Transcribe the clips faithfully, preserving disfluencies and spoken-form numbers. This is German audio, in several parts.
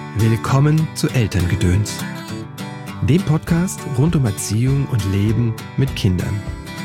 Willkommen zu Elterngedöns, dem Podcast rund um Erziehung und Leben mit Kindern.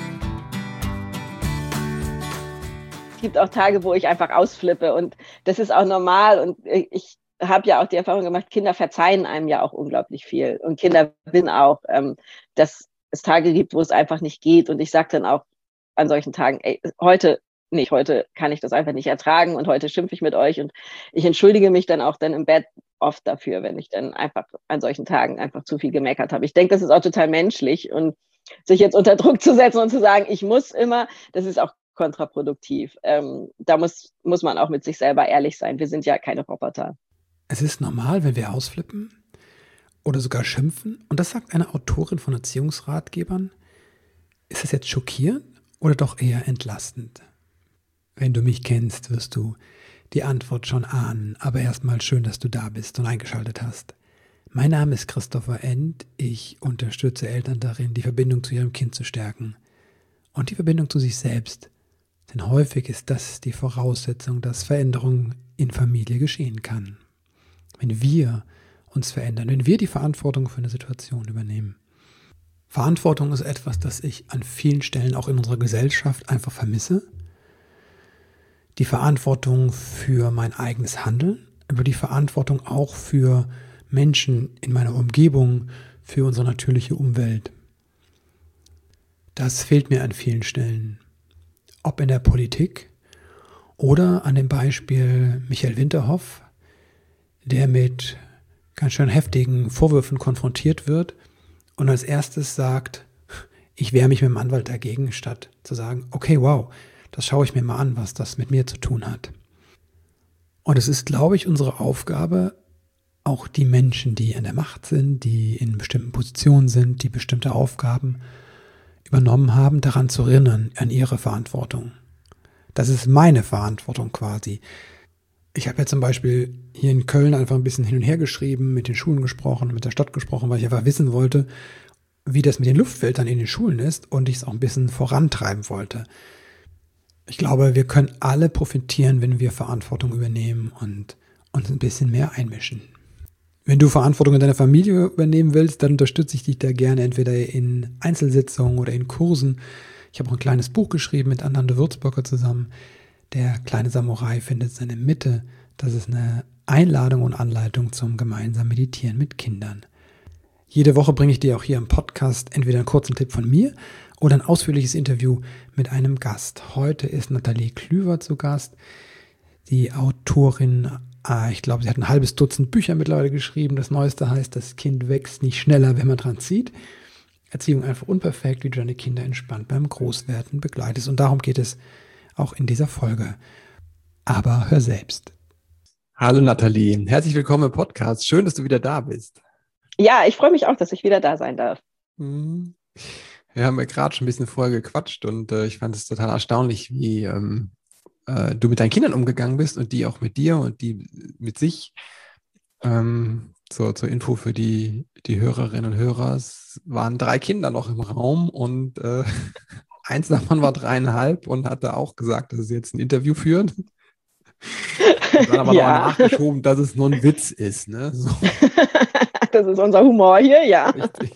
Es gibt auch Tage, wo ich einfach ausflippe und das ist auch normal und ich habe ja auch die Erfahrung gemacht, Kinder verzeihen einem ja auch unglaublich viel und Kinder wissen auch, ähm, dass es Tage gibt, wo es einfach nicht geht und ich sage dann auch an solchen Tagen, ey, heute nicht, heute kann ich das einfach nicht ertragen und heute schimpfe ich mit euch und ich entschuldige mich dann auch dann im Bett oft dafür, wenn ich dann einfach an solchen Tagen einfach zu viel gemeckert habe. Ich denke, das ist auch total menschlich und sich jetzt unter Druck zu setzen und zu sagen, ich muss immer, das ist auch kontraproduktiv. Ähm, da muss, muss man auch mit sich selber ehrlich sein. Wir sind ja keine Roboter. Es ist normal, wenn wir ausflippen oder sogar schimpfen. Und das sagt eine Autorin von Erziehungsratgebern. Ist das jetzt schockierend oder doch eher entlastend? Wenn du mich kennst, wirst du die Antwort schon ahnen. Aber erstmal schön, dass du da bist und eingeschaltet hast. Mein Name ist Christopher End. Ich unterstütze Eltern darin, die Verbindung zu ihrem Kind zu stärken. Und die Verbindung zu sich selbst. Denn häufig ist das die Voraussetzung, dass Veränderung in Familie geschehen kann. Wenn wir uns verändern, wenn wir die Verantwortung für eine Situation übernehmen. Verantwortung ist etwas, das ich an vielen Stellen auch in unserer Gesellschaft einfach vermisse. Die Verantwortung für mein eigenes Handeln, aber die Verantwortung auch für Menschen in meiner Umgebung, für unsere natürliche Umwelt. Das fehlt mir an vielen Stellen. Ob in der Politik oder an dem Beispiel Michael Winterhoff, der mit ganz schön heftigen Vorwürfen konfrontiert wird und als erstes sagt, ich wehre mich mit dem Anwalt dagegen, statt zu sagen, okay, wow, das schaue ich mir mal an, was das mit mir zu tun hat. Und es ist, glaube ich, unsere Aufgabe, auch die Menschen, die an der Macht sind, die in bestimmten Positionen sind, die bestimmte Aufgaben übernommen haben, daran zu erinnern, an ihre Verantwortung. Das ist meine Verantwortung quasi. Ich habe ja zum Beispiel hier in Köln einfach ein bisschen hin und her geschrieben, mit den Schulen gesprochen, mit der Stadt gesprochen, weil ich einfach wissen wollte, wie das mit den Luftfiltern in den Schulen ist und ich es auch ein bisschen vorantreiben wollte. Ich glaube, wir können alle profitieren, wenn wir Verantwortung übernehmen und uns ein bisschen mehr einmischen. Wenn du Verantwortung in deiner Familie übernehmen willst, dann unterstütze ich dich da gerne entweder in Einzelsitzungen oder in Kursen. Ich habe auch ein kleines Buch geschrieben mit Ananda Würzburger zusammen. Der kleine Samurai findet seine Mitte. Das ist eine Einladung und Anleitung zum gemeinsamen Meditieren mit Kindern. Jede Woche bringe ich dir auch hier im Podcast entweder einen kurzen Tipp von mir oder ein ausführliches Interview mit einem Gast. Heute ist Nathalie Klüver zu Gast, die Autorin. Ich glaube, sie hat ein halbes Dutzend Bücher mittlerweile geschrieben. Das Neueste heißt, das Kind wächst nicht schneller, wenn man dran zieht. Erziehung einfach unperfekt, wie du deine Kinder entspannt beim Großwerden begleitest. Und darum geht es auch in dieser Folge. Aber hör selbst. Hallo Nathalie, herzlich willkommen im Podcast. Schön, dass du wieder da bist. Ja, ich freue mich auch, dass ich wieder da sein darf. Wir haben ja gerade schon ein bisschen vorher gequatscht und äh, ich fand es total erstaunlich, wie ähm, äh, du mit deinen Kindern umgegangen bist und die auch mit dir und die mit sich. Ähm, so, zur Info für die, die Hörerinnen und Hörer, es waren drei Kinder noch im Raum und äh, eins davon war dreieinhalb und hatte auch gesagt, dass sie jetzt ein Interview führen. Und dann aber ja. noch nachgeschoben, dass es nur ein Witz ist. Ne? So. Das ist unser Humor hier, ja. Richtig.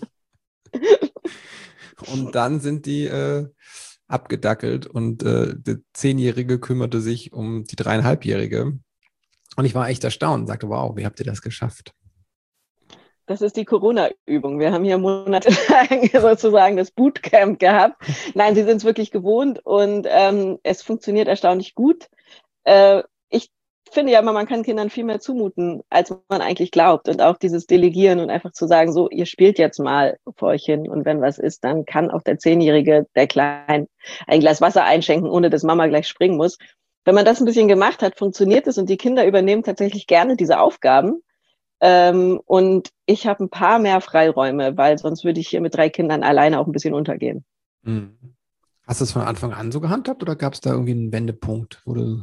Und dann sind die äh, abgedackelt und äh, der Zehnjährige kümmerte sich um die dreieinhalbjährige. Und ich war echt erstaunt und sagte, wow, wie habt ihr das geschafft? Das ist die Corona-Übung. Wir haben hier monatelang sozusagen das Bootcamp gehabt. Nein, sie sind es wirklich gewohnt und ähm, es funktioniert erstaunlich gut. Äh, ich finde ja immer, man kann Kindern viel mehr zumuten, als man eigentlich glaubt. Und auch dieses Delegieren und einfach zu sagen, so, ihr spielt jetzt mal vor euch hin. Und wenn was ist, dann kann auch der Zehnjährige, der Klein, ein Glas Wasser einschenken, ohne dass Mama gleich springen muss. Wenn man das ein bisschen gemacht hat, funktioniert es und die Kinder übernehmen tatsächlich gerne diese Aufgaben. Ähm, und ich habe ein paar mehr Freiräume, weil sonst würde ich hier mit drei Kindern alleine auch ein bisschen untergehen. Hm. Hast du es von Anfang an so gehandhabt oder gab es da irgendwie einen Wendepunkt, wo du...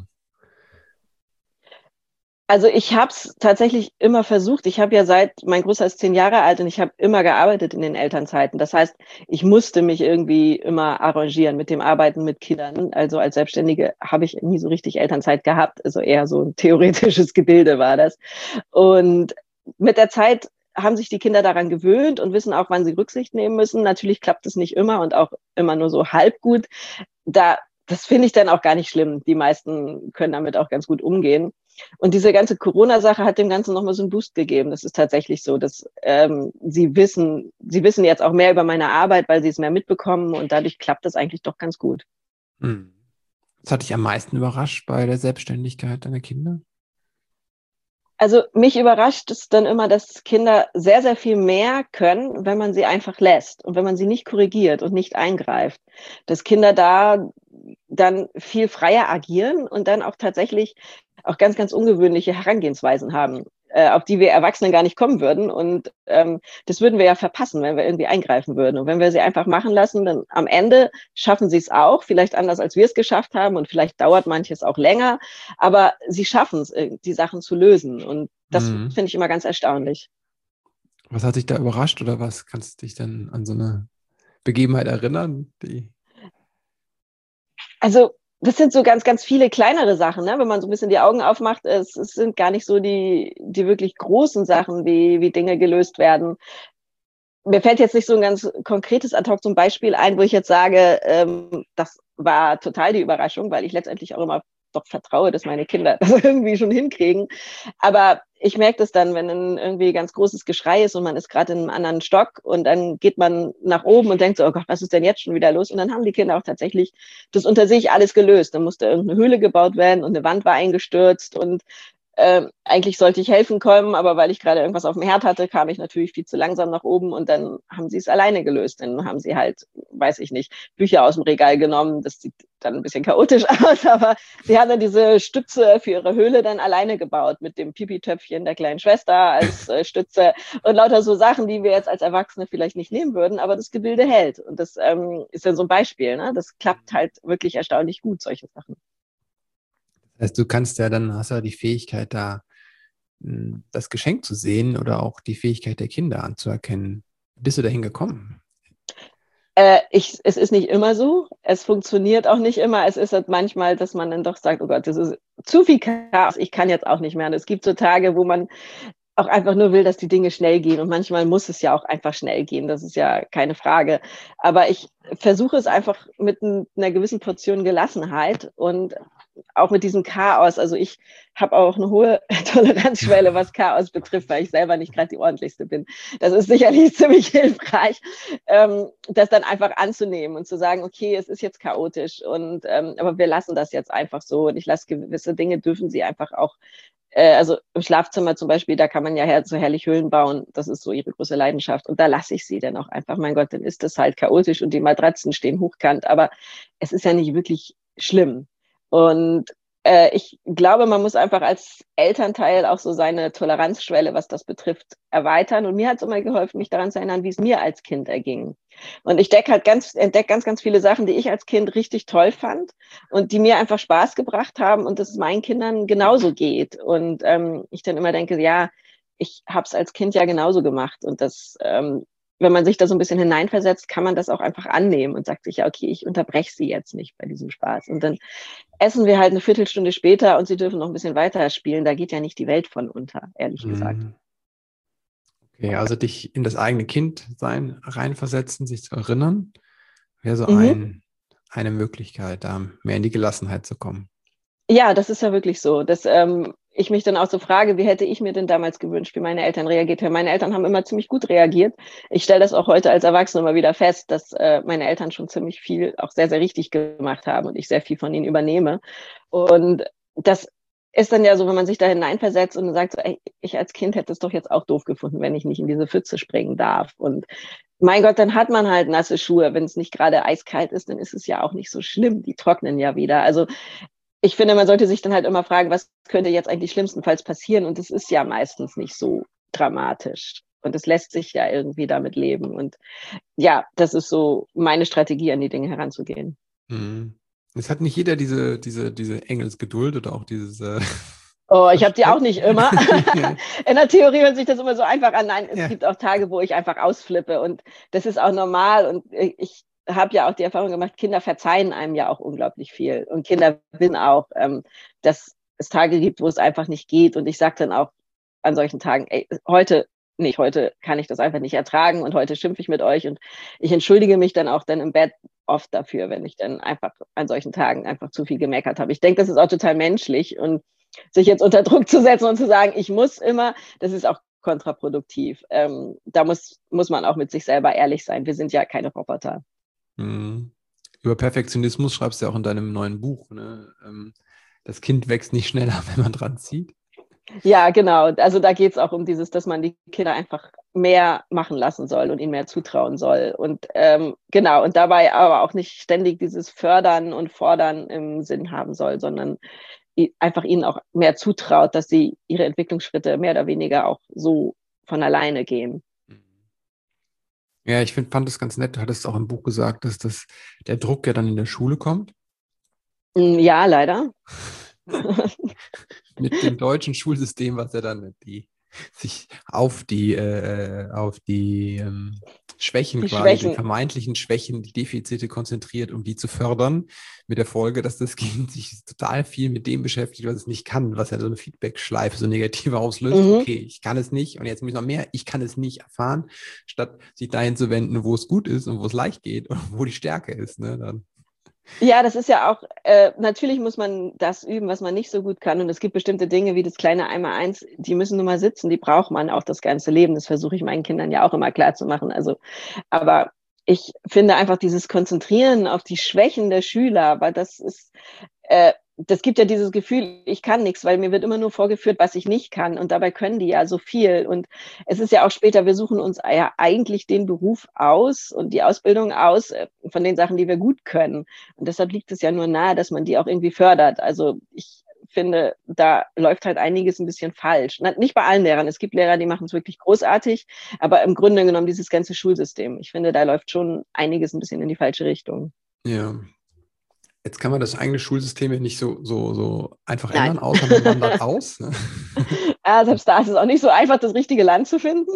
Also ich habe es tatsächlich immer versucht. Ich habe ja seit, mein Großer ist zehn Jahre alt und ich habe immer gearbeitet in den Elternzeiten. Das heißt, ich musste mich irgendwie immer arrangieren mit dem Arbeiten mit Kindern. Also als Selbstständige habe ich nie so richtig Elternzeit gehabt. Also eher so ein theoretisches Gebilde war das. Und mit der Zeit haben sich die Kinder daran gewöhnt und wissen auch, wann sie Rücksicht nehmen müssen. Natürlich klappt es nicht immer und auch immer nur so halb gut. Da, das finde ich dann auch gar nicht schlimm. Die meisten können damit auch ganz gut umgehen. Und diese ganze Corona-Sache hat dem Ganzen nochmal so einen Boost gegeben. Das ist tatsächlich so, dass ähm, sie wissen, sie wissen jetzt auch mehr über meine Arbeit, weil sie es mehr mitbekommen und dadurch klappt das eigentlich doch ganz gut. Hm. Was hat dich am meisten überrascht bei der Selbstständigkeit deiner Kinder? Also mich überrascht es dann immer, dass Kinder sehr, sehr viel mehr können, wenn man sie einfach lässt und wenn man sie nicht korrigiert und nicht eingreift. Dass Kinder da dann viel freier agieren und dann auch tatsächlich auch ganz, ganz ungewöhnliche Herangehensweisen haben, äh, auf die wir Erwachsenen gar nicht kommen würden. Und ähm, das würden wir ja verpassen, wenn wir irgendwie eingreifen würden. Und wenn wir sie einfach machen lassen, dann am Ende schaffen sie es auch, vielleicht anders, als wir es geschafft haben. Und vielleicht dauert manches auch länger. Aber sie schaffen es, die Sachen zu lösen. Und das Mhm. finde ich immer ganz erstaunlich. Was hat dich da überrascht oder was kannst du dich denn an so eine Begebenheit erinnern? Die Also das sind so ganz, ganz viele kleinere Sachen, ne? Wenn man so ein bisschen die Augen aufmacht, es, es sind gar nicht so die, die wirklich großen Sachen, wie, wie Dinge gelöst werden. Mir fällt jetzt nicht so ein ganz konkretes Ad-hoc zum Beispiel ein, wo ich jetzt sage, ähm, das war total die Überraschung, weil ich letztendlich auch immer doch vertraue, dass meine Kinder das irgendwie schon hinkriegen. Aber ich merke das dann, wenn ein irgendwie ganz großes Geschrei ist und man ist gerade in einem anderen Stock und dann geht man nach oben und denkt so, oh Gott, was ist denn jetzt schon wieder los? Und dann haben die Kinder auch tatsächlich das unter sich alles gelöst. Dann musste irgendeine Höhle gebaut werden und eine Wand war eingestürzt und äh, eigentlich sollte ich helfen kommen, aber weil ich gerade irgendwas auf dem Herd hatte, kam ich natürlich viel zu langsam nach oben und dann haben sie es alleine gelöst. Dann haben sie halt, weiß ich nicht, Bücher aus dem Regal genommen. Das sieht dann ein bisschen chaotisch aus, aber sie haben dann diese Stütze für ihre Höhle dann alleine gebaut mit dem Pipi-Töpfchen der kleinen Schwester als äh, Stütze und lauter so Sachen, die wir jetzt als Erwachsene vielleicht nicht nehmen würden, aber das Gebilde hält. Und das ähm, ist dann so ein Beispiel. Ne? Das klappt halt wirklich erstaunlich gut, solche Sachen. Das heißt, du kannst ja dann, hast ja die Fähigkeit, da mh, das Geschenk zu sehen oder auch die Fähigkeit der Kinder anzuerkennen. Wie bist du dahin gekommen? Äh, ich, es ist nicht immer so. Es funktioniert auch nicht immer. Es ist halt manchmal, dass man dann doch sagt, oh Gott, das ist zu viel Chaos. Ich kann jetzt auch nicht mehr. Und es gibt so Tage, wo man auch einfach nur will, dass die Dinge schnell gehen. Und manchmal muss es ja auch einfach schnell gehen. Das ist ja keine Frage. Aber ich versuche es einfach mit ein, einer gewissen Portion Gelassenheit und auch mit diesem Chaos. Also ich habe auch eine hohe Toleranzschwelle, was Chaos betrifft, weil ich selber nicht gerade die ordentlichste bin. Das ist sicherlich ziemlich hilfreich, ähm, das dann einfach anzunehmen und zu sagen, okay, es ist jetzt chaotisch und ähm, aber wir lassen das jetzt einfach so und ich lasse gewisse Dinge, dürfen sie einfach auch, äh, also im Schlafzimmer zum Beispiel, da kann man ja her so herrlich Höhlen bauen, das ist so ihre große Leidenschaft und da lasse ich sie dann auch einfach, mein Gott, dann ist das halt chaotisch und die Matratzen stehen hochkant, aber es ist ja nicht wirklich schlimm. Und äh, ich glaube, man muss einfach als Elternteil auch so seine Toleranzschwelle, was das betrifft, erweitern. Und mir hat es immer geholfen, mich daran zu erinnern, wie es mir als Kind erging. Und ich decke halt ganz, entdecke ganz, ganz viele Sachen, die ich als Kind richtig toll fand und die mir einfach Spaß gebracht haben und dass es meinen Kindern genauso geht. Und ähm, ich dann immer denke, ja, ich habe es als Kind ja genauso gemacht. Und das ähm, wenn man sich da so ein bisschen hineinversetzt, kann man das auch einfach annehmen und sagt sich, ja, okay, ich unterbreche sie jetzt nicht bei diesem Spaß. Und dann essen wir halt eine Viertelstunde später und sie dürfen noch ein bisschen weiter spielen. Da geht ja nicht die Welt von unter, ehrlich Mhm. gesagt. Okay, also dich in das eigene Kindsein reinversetzen, sich zu erinnern, wäre so Mhm. ein, eine Möglichkeit, da mehr in die Gelassenheit zu kommen. Ja, das ist ja wirklich so, dass ähm, ich mich dann auch so frage, wie hätte ich mir denn damals gewünscht, wie meine Eltern reagiert haben. Meine Eltern haben immer ziemlich gut reagiert. Ich stelle das auch heute als Erwachsene immer wieder fest, dass äh, meine Eltern schon ziemlich viel, auch sehr, sehr richtig gemacht haben und ich sehr viel von ihnen übernehme. Und das ist dann ja so, wenn man sich da hineinversetzt und sagt, so, ey, ich als Kind hätte es doch jetzt auch doof gefunden, wenn ich nicht in diese Pfütze springen darf. Und mein Gott, dann hat man halt nasse Schuhe. Wenn es nicht gerade eiskalt ist, dann ist es ja auch nicht so schlimm. Die trocknen ja wieder. Also ich finde, man sollte sich dann halt immer fragen, was könnte jetzt eigentlich schlimmstenfalls passieren? Und es ist ja meistens nicht so dramatisch. Und es lässt sich ja irgendwie damit leben. Und ja, das ist so meine Strategie, an die Dinge heranzugehen. Mhm. Es hat nicht jeder diese, diese, diese Engelsgeduld oder auch dieses äh, Oh, ich habe die auch nicht immer. Ja. In der Theorie hört sich das immer so einfach an. Nein, es Ja. gibt auch Tage, wo ich einfach ausflippe. Und das ist auch normal. Und ich habe ja auch die Erfahrung gemacht, Kinder verzeihen einem ja auch unglaublich viel. Und Kinder wissen auch, ähm, dass es Tage gibt, wo es einfach nicht geht. Und ich sage dann auch, an solchen Tagen, ey, heute nicht, heute kann ich das einfach nicht ertragen und heute schimpfe ich mit euch und ich entschuldige mich dann auch dann im Bett oft dafür, wenn ich dann einfach an solchen Tagen einfach zu viel gemeckert habe. Ich denke, das ist auch total menschlich und sich jetzt unter Druck zu setzen und zu sagen, ich muss immer, das ist auch kontraproduktiv. Ähm, da muss, muss man auch mit sich selber ehrlich sein. Wir sind ja keine Roboter. Mhm. Über Perfektionismus schreibst du ja auch in deinem neuen Buch, ne? Ähm, das Kind wächst nicht schneller, wenn man dran zieht. Ja, genau. Also da geht es auch um dieses, dass man die Kinder einfach mehr machen lassen soll und ihnen mehr zutrauen soll. Und ähm, genau, und dabei aber auch nicht ständig dieses Fördern und Fordern im Sinn haben soll, sondern einfach ihnen auch mehr zutraut, dass sie ihre Entwicklungsschritte mehr oder weniger auch so von alleine gehen. Ja, ich find, fand das ganz nett. Du hattest auch im Buch gesagt, dass das, der Druck ja dann in der Schule kommt. Ja, leider. Mit dem deutschen Schulsystem, was ja dann die, sich auf die, äh, auf die ähm, Schwächen Die quasi, Schwächen. die vermeintlichen Schwächen, die Defizite konzentriert, um die zu fördern, mit der Folge, dass das Kind sich total viel mit dem beschäftigt, was es nicht kann, was ja so eine Feedback-Schleife, so negative auslöst. Mhm. Okay, ich kann es nicht und jetzt muss ich noch mehr, ich kann es nicht erfahren, statt sich dahin zu wenden, wo es gut ist und wo es leicht geht und wo die Stärke ist. Ne? Dann. Ja, das ist ja auch, äh, natürlich muss man das üben, was man nicht so gut kann. Und es gibt bestimmte Dinge wie das kleine Einmaleins, die müssen nun mal sitzen, die braucht man auch das ganze Leben. Das versuche ich meinen Kindern ja auch immer klar zu machen. Also, aber ich finde einfach dieses Konzentrieren auf die Schwächen der Schüler, weil das ist, äh, das gibt ja dieses Gefühl, ich kann nichts, weil mir wird immer nur vorgeführt, was ich nicht kann. Und dabei können die ja so viel. Und es ist ja auch später, wir suchen uns ja eigentlich den Beruf aus und die Ausbildung aus von den Sachen, die wir gut können. Und deshalb liegt es ja nur nahe, dass man die auch irgendwie fördert. Also ich finde, da läuft halt einiges ein bisschen falsch. Nicht bei allen Lehrern. Es gibt Lehrer, die machen es wirklich großartig. Aber im Grunde genommen dieses ganze Schulsystem. Ich finde, da läuft schon einiges ein bisschen in die falsche Richtung. Ja. Jetzt kann man das eigene Schulsystem ja nicht so, so, so einfach Nein. ändern, außer man wandert aus. Ne? Ja, selbst da ist es auch nicht so einfach, das richtige Land zu finden.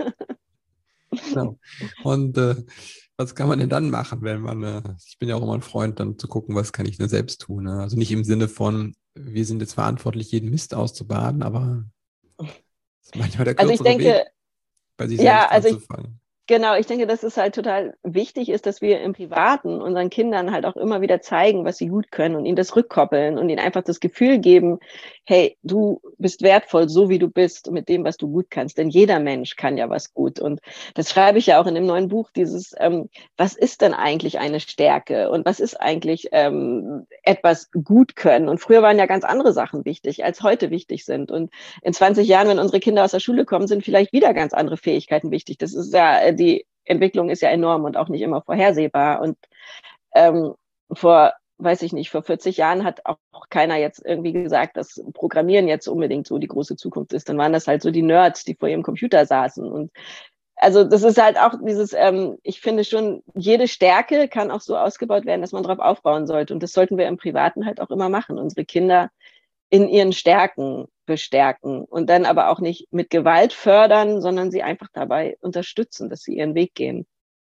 Genau. Und äh, was kann man denn dann machen, wenn man, äh, ich bin ja auch immer ein Freund, dann zu gucken, was kann ich denn selbst tun. Ne? Also nicht im Sinne von, wir sind jetzt verantwortlich, jeden Mist auszubaden, aber das ist manchmal der Also ich kürzere denke, Weg, bei sich ja, selbst also ich, anzufangen. Genau, ich denke, dass es halt total wichtig ist, dass wir im Privaten unseren Kindern halt auch immer wieder zeigen, was sie gut können und ihnen das rückkoppeln und ihnen einfach das Gefühl geben, hey, du bist wertvoll, so wie du bist, mit dem, was du gut kannst. Denn jeder Mensch kann ja was gut. Und das schreibe ich ja auch in dem neuen Buch, dieses, ähm, was ist denn eigentlich eine Stärke und was ist eigentlich ähm, etwas gut können? Und früher waren ja ganz andere Sachen wichtig, als heute wichtig sind. Und in zwanzig Jahren, wenn unsere Kinder aus der Schule kommen, sind vielleicht wieder ganz andere Fähigkeiten wichtig. Das ist ja, die Entwicklung ist ja enorm und auch nicht immer vorhersehbar. Und ähm, vor, weiß ich nicht, vor vierzig Jahren hat auch keiner jetzt irgendwie gesagt, dass Programmieren jetzt unbedingt so die große Zukunft ist. Dann waren das halt so die Nerds, die vor ihrem Computer saßen. Und also das ist halt auch dieses, ähm, ich finde schon, jede Stärke kann auch so ausgebaut werden, dass man darauf aufbauen sollte. Und das sollten wir im Privaten halt auch immer machen. Unsere Kinder in ihren Stärken bestärken und dann aber auch nicht mit Gewalt fördern, sondern sie einfach dabei unterstützen, dass sie ihren Weg gehen.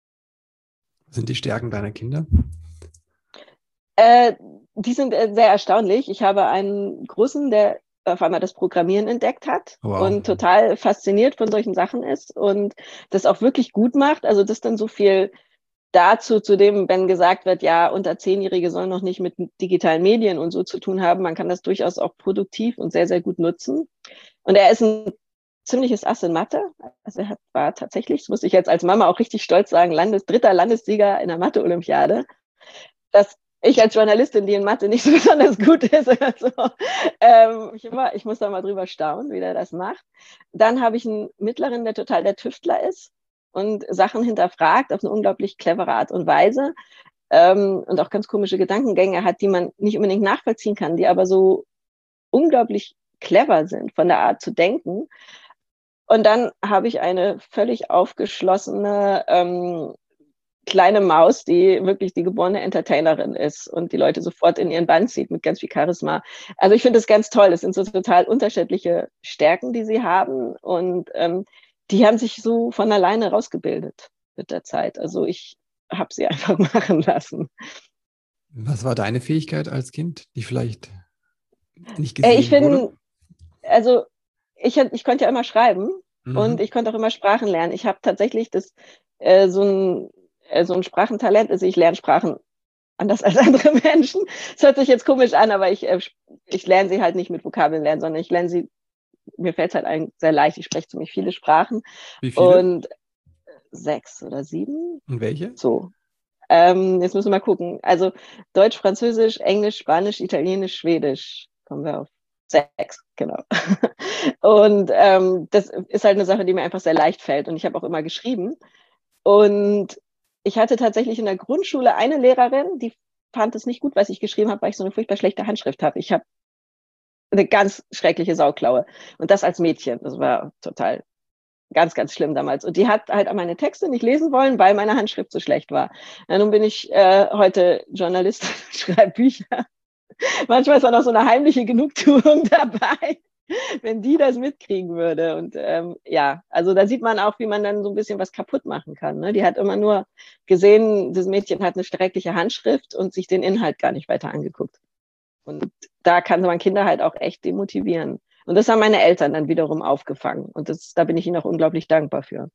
Sind die Stärken deiner Kinder? Äh, die sind äh, sehr erstaunlich. Ich habe einen Großen, der auf einmal das Programmieren entdeckt hat Wow. und total fasziniert von solchen Sachen ist und das auch wirklich gut macht. Also das dann so viel dazu, zu dem, wenn gesagt wird, ja, unter Zehnjährige sollen noch nicht mit digitalen Medien und so zu tun haben, man kann das durchaus auch produktiv und sehr, sehr gut nutzen. Und er ist ein ziemliches Ass in Mathe. Also er war tatsächlich, das muss ich jetzt als Mama auch richtig stolz sagen, Landes, dritter Landessieger in der Mathe-Olympiade. Dass ich als Journalistin, die in Mathe nicht so besonders gut ist, also, ähm, ich, immer, ich muss da mal drüber staunen, wie der das macht. Dann habe ich einen Mittleren, der total der Tüftler ist und Sachen hinterfragt auf eine unglaublich clevere Art und Weise ähm, und auch ganz komische Gedankengänge hat, die man nicht unbedingt nachvollziehen kann, die aber so unglaublich clever sind von der Art zu denken. Und dann habe ich eine völlig aufgeschlossene ähm, kleine Maus, die wirklich die geborene Entertainerin ist und die Leute sofort in ihren Bann zieht mit ganz viel Charisma. Also ich finde das ganz toll. Es sind so total unterschiedliche Stärken, die sie haben und ähm, die haben sich so von alleine rausgebildet mit der Zeit. Also ich habe sie einfach machen lassen. Was war deine Fähigkeit als Kind, die vielleicht nicht gesehen ich find, wurde? Also ich, ich konnte ja immer schreiben Mhm. und ich konnte auch immer Sprachen lernen. Ich habe tatsächlich das, äh, so, ein, äh, so ein Sprachentalent. Also ich lerne Sprachen anders als andere Menschen. Das hört sich jetzt komisch an, aber ich, äh, ich lerne sie halt nicht mit Vokabeln lernen, sondern ich lerne sie, mir fällt es halt eigentlich sehr leicht. Ich spreche ziemlich viele Sprachen Wie viele? und sechs oder sieben, Und welche? so. Ähm, jetzt müssen wir mal gucken. Also Deutsch, Französisch, Englisch, Spanisch, Italienisch, Schwedisch. Kommen wir auf sechs, genau. Und ähm, das ist halt eine Sache, die mir einfach sehr leicht fällt. Und ich habe auch immer geschrieben. Und ich hatte tatsächlich in der Grundschule eine Lehrerin, die fand es nicht gut, was ich geschrieben habe, weil ich so eine furchtbar schlechte Handschrift habe. Ich habe eine ganz schreckliche Sauklaue. Und das als Mädchen. Das war total ganz, ganz schlimm damals. Und die hat halt meine Texte nicht lesen wollen, weil meine Handschrift so schlecht war. Ja, nun bin ich äh, heute Journalist, schreibe Bücher. Manchmal ist auch noch so eine heimliche Genugtuung dabei, wenn die das mitkriegen würde. Und ähm, ja, also da sieht man auch, wie man dann so ein bisschen was kaputt machen kann. Ne? Die hat immer nur gesehen, das Mädchen hat eine schreckliche Handschrift und sich den Inhalt gar nicht weiter angeguckt. Und da kann man Kinder halt auch echt demotivieren. Und das haben meine Eltern dann wiederum aufgefangen. Und das, da bin ich ihnen auch unglaublich dankbar für.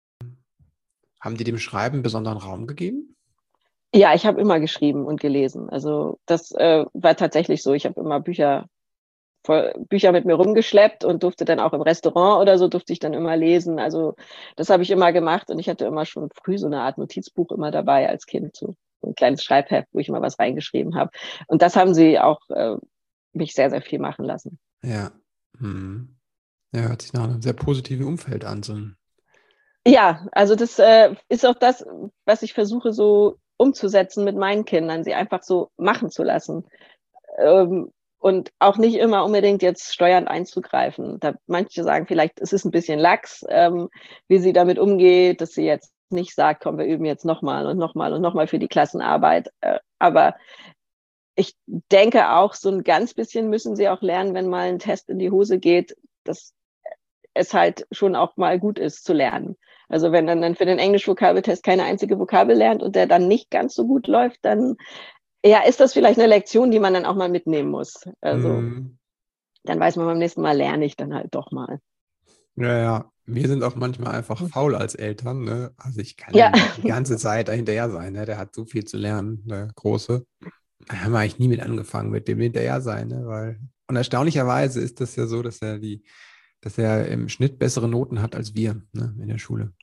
Haben die dem Schreiben einen besonderen Raum gegeben? Ja, ich habe immer geschrieben und gelesen. Also das äh, war tatsächlich so. Ich habe immer Bücher, voll, Bücher mit mir rumgeschleppt und durfte dann auch im Restaurant oder so, durfte ich dann immer lesen. Also das habe ich immer gemacht und ich hatte immer schon früh so eine Art Notizbuch immer dabei als Kind, so ein kleines Schreibheft, wo ich immer was reingeschrieben habe. Und das haben sie auch äh, mich sehr, sehr viel machen lassen. Ja. Hm. Ja, hört sich nach einem sehr positiven Umfeld an. So ein Ja, also das äh, ist auch das, was ich versuche so umzusetzen mit meinen Kindern, sie einfach so machen zu lassen. Ähm, und auch nicht immer unbedingt jetzt steuernd einzugreifen. Da manche sagen vielleicht, es ist ein bisschen lax, ähm, wie sie damit umgeht, dass sie jetzt nicht sagt, komm, wir üben jetzt nochmal und nochmal und nochmal für die Klassenarbeit. Äh, aber ich denke auch, so ein ganz bisschen müssen sie auch lernen, wenn mal ein Test in die Hose geht, dass es halt schon auch mal gut ist zu lernen. Also wenn dann, dann für den Englisch-Vokabeltest keine einzige Vokabel lernt und der dann nicht ganz so gut läuft, dann ja, ist das vielleicht eine Lektion, die man dann auch mal mitnehmen muss. Also hm. dann weiß man beim nächsten Mal, lerne ich dann halt doch mal. Ja, ja. Wir sind auch manchmal einfach faul als Eltern. Ne? Also ich kann ja Ja, nicht die ganze Zeit dahinterher sein. Ne? Der hat so viel zu lernen, der Große. Da haben wir eigentlich nie mit angefangen, mit dem hinterher sein. Ne? Weil, und erstaunlicherweise ist das ja so, dass er die, dass er im Schnitt bessere Noten hat als wir, ne, in der Schule.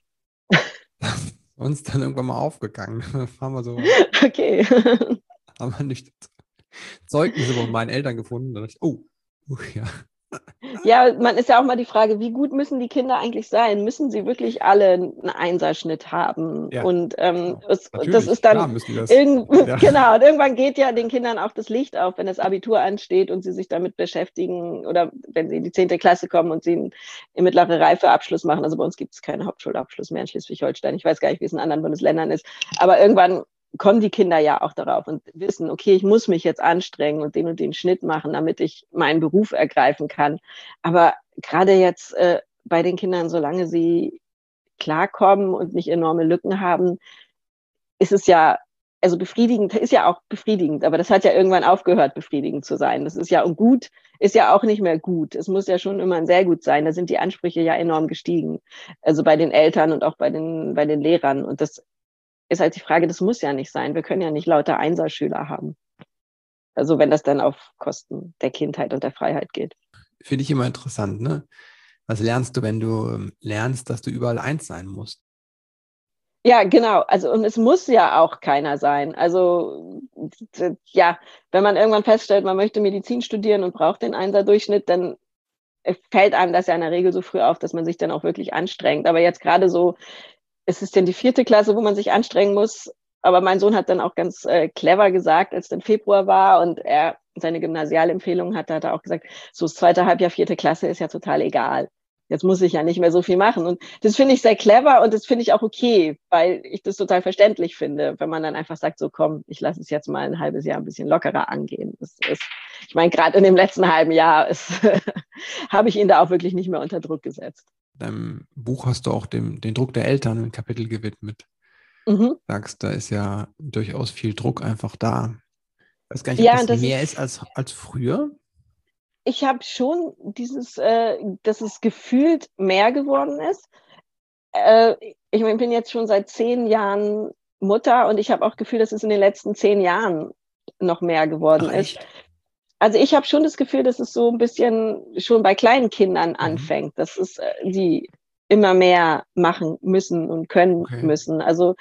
Uns dann irgendwann mal aufgegangen. Da haben wir so, okay. haben wir nicht Zeugnisse von meinen Eltern gefunden. Da dachte ich, oh, oh ja. Ja, man ist ja auch mal die Frage, wie gut müssen die Kinder eigentlich sein? Müssen sie wirklich alle einen Einserschnitt haben? Ja, Und ähm, genau. es, das Natürlich, ist klar dann müssen die das. irgend, Ja. genau, und irgendwann geht ja den Kindern auch das Licht auf, wenn das Abitur ansteht und sie sich damit beschäftigen oder wenn sie in die zehnte Klasse kommen und sie einen, einen mittleren Reifeabschluss machen. Also bei uns gibt es keinen Hauptschulabschluss mehr in Schleswig-Holstein. Ich weiß gar nicht, wie es in anderen Bundesländern ist. Aber irgendwann kommen die Kinder ja auch darauf und wissen, okay, ich muss mich jetzt anstrengen und den und den Schnitt machen, damit ich meinen Beruf ergreifen kann. Aber gerade jetzt äh, bei den Kindern, solange sie klarkommen und nicht enorme Lücken haben, ist es ja, also befriedigend, ist ja auch befriedigend, aber das hat ja irgendwann aufgehört, befriedigend zu sein. Das ist ja, und gut ist ja auch nicht mehr gut. Es muss ja schon immer sehr gut sein. Da sind die Ansprüche ja enorm gestiegen. Also bei den Eltern und auch bei den, bei den Lehrern. Und das ist halt die Frage, das muss ja nicht sein. Wir können ja nicht lauter Einserschüler haben. Also wenn das dann auf Kosten der Kindheit und der Freiheit geht. Finde ich immer interessant, ne? Was lernst du, wenn du ähm, lernst, dass du überall eins sein musst? Ja, genau. Also, und es muss ja auch keiner sein. Also, ja, wenn man irgendwann feststellt, man möchte Medizin studieren und braucht den Einser-Durchschnitt, dann fällt einem das ja in der Regel so früh auf, dass man sich dann auch wirklich anstrengt. Aber jetzt gerade so, es ist denn die vierte Klasse, wo man sich anstrengen muss. Aber mein Sohn hat dann auch ganz äh, clever gesagt, als dann Februar war und er seine Gymnasialempfehlungen hatte, hat er auch gesagt, so das zweite Halbjahr, vierte Klasse ist ja total egal. Jetzt muss ich ja nicht mehr so viel machen. Und das finde ich sehr clever und das finde ich auch okay, weil ich das total verständlich finde, wenn man dann einfach sagt, so komm, ich lasse es jetzt mal ein halbes Jahr ein bisschen lockerer angehen. Das ist, ich meine, gerade in dem letzten halben Jahr habe ich ihn da auch wirklich nicht mehr unter Druck gesetzt. In deinem Buch hast du auch dem, den Druck der Eltern ein Kapitel gewidmet. Mhm. Sagst, da ist ja durchaus viel Druck einfach da. Ich weiß gar nicht, ob Ja, das das mehr ist, ist als, als früher. ich habe schon dieses, äh, dass es gefühlt mehr geworden ist. Äh, ich mein, bin jetzt schon seit zehn Jahren Mutter und ich habe auch Gefühl, dass es in den letzten zehn Jahren noch mehr geworden Ach, ist. echt? Also ich habe schon das Gefühl, dass es so ein bisschen schon bei kleinen Kindern Mhm. anfängt, dass es äh, die immer mehr machen müssen und können Okay. müssen. Also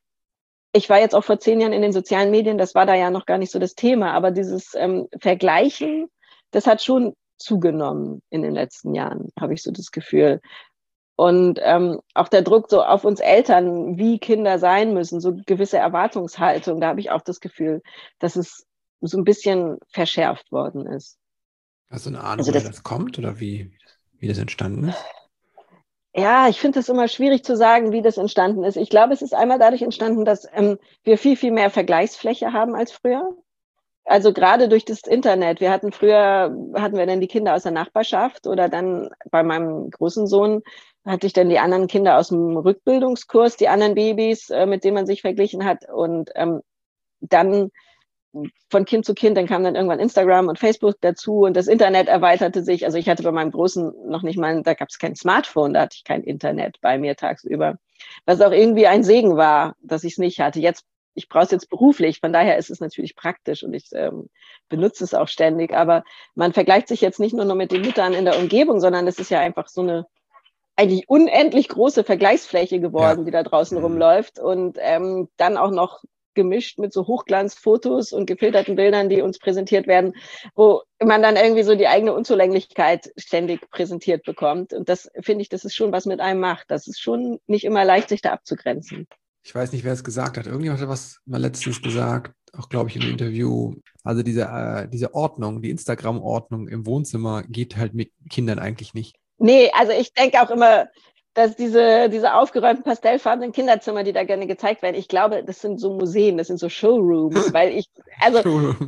ich war jetzt auch vor zehn Jahren in den sozialen Medien, das war da ja noch gar nicht so das Thema, aber dieses ähm, Vergleichen, das hat schon zugenommen in den letzten Jahren, habe ich so das Gefühl. Und ähm, auch der Druck so auf uns Eltern, wie Kinder sein müssen, so gewisse Erwartungshaltung, da habe ich auch das Gefühl, dass es so ein bisschen verschärft worden ist. Hast du eine Ahnung, Also woher das, das kommt oder wie, wie das entstanden ist? ja, ich finde es immer schwierig zu sagen, wie das entstanden ist. Ich glaube, es ist einmal dadurch entstanden, dass ähm, wir viel, viel mehr Vergleichsfläche haben als früher. Also gerade durch das Internet. Wir hatten früher, hatten wir dann die Kinder aus der Nachbarschaft oder dann bei meinem großen Sohn hatte ich dann die anderen Kinder aus dem Rückbildungskurs, die anderen Babys, äh, mit denen man sich verglichen hat. Und ähm, dann von Kind zu Kind, dann kam dann irgendwann Instagram und Facebook dazu und das Internet erweiterte sich. Also ich hatte bei meinem Großen noch nicht mal, da gab es kein Smartphone, da hatte ich kein Internet bei mir tagsüber. Was auch irgendwie ein Segen war, dass ich es nicht hatte. Jetzt, ich brauche es jetzt beruflich, von daher ist es natürlich praktisch und ich ähm, benutze es auch ständig. Aber man vergleicht sich jetzt nicht nur noch mit den Müttern in der Umgebung, sondern es ist ja einfach so eine eigentlich unendlich große Vergleichsfläche geworden, Ja. die da draußen Mhm. rumläuft und ähm, dann auch noch gemischt mit so Hochglanzfotos und gefilterten Bildern, die uns präsentiert werden, wo man dann irgendwie so die eigene Unzulänglichkeit ständig präsentiert bekommt. Und das finde ich, das ist schon was mit einem macht. Das ist schon nicht immer leicht, sich da abzugrenzen. Ich weiß nicht, wer es gesagt hat. Irgendjemand hat was mal letztens gesagt, auch glaube ich im Interview. Also diese, äh, diese Ordnung, die Instagram-Ordnung im Wohnzimmer geht halt mit Kindern eigentlich nicht. Nee, also ich denke auch immer, dass diese, diese aufgeräumten pastellfarbenen Kinderzimmer, die da gerne gezeigt werden, ich glaube, das sind so Museen, das sind so Showrooms, weil ich, also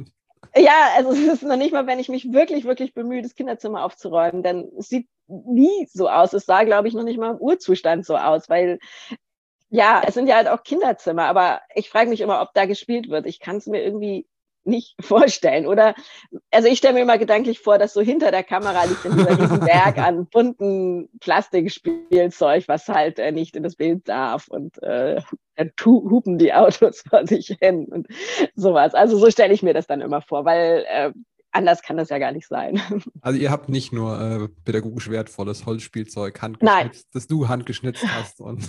ja, also es ist noch nicht mal, wenn ich mich wirklich, wirklich bemühe, das Kinderzimmer aufzuräumen, dann es sieht nie so aus. Es sah, glaube ich, noch nicht mal im Urzustand so aus, weil ja, es sind ja halt auch Kinderzimmer, aber ich frage mich immer, ob da gespielt wird. Ich kann es mir irgendwie nicht vorstellen. Oder, also ich stelle mir immer gedanklich vor, dass so hinter der Kamera liegt dann dieser Riesenberg an bunten Plastikspielzeug, was halt äh, nicht in das Bild darf. Und äh, dann hupen die Autos vor sich hin und sowas. Also so stelle ich mir das dann immer vor, weil äh, anders kann das ja gar nicht sein. Also ihr habt nicht nur äh, pädagogisch wertvolles Holzspielzeug Nein. handgeschnitzt, das du handgeschnitzt hast. Und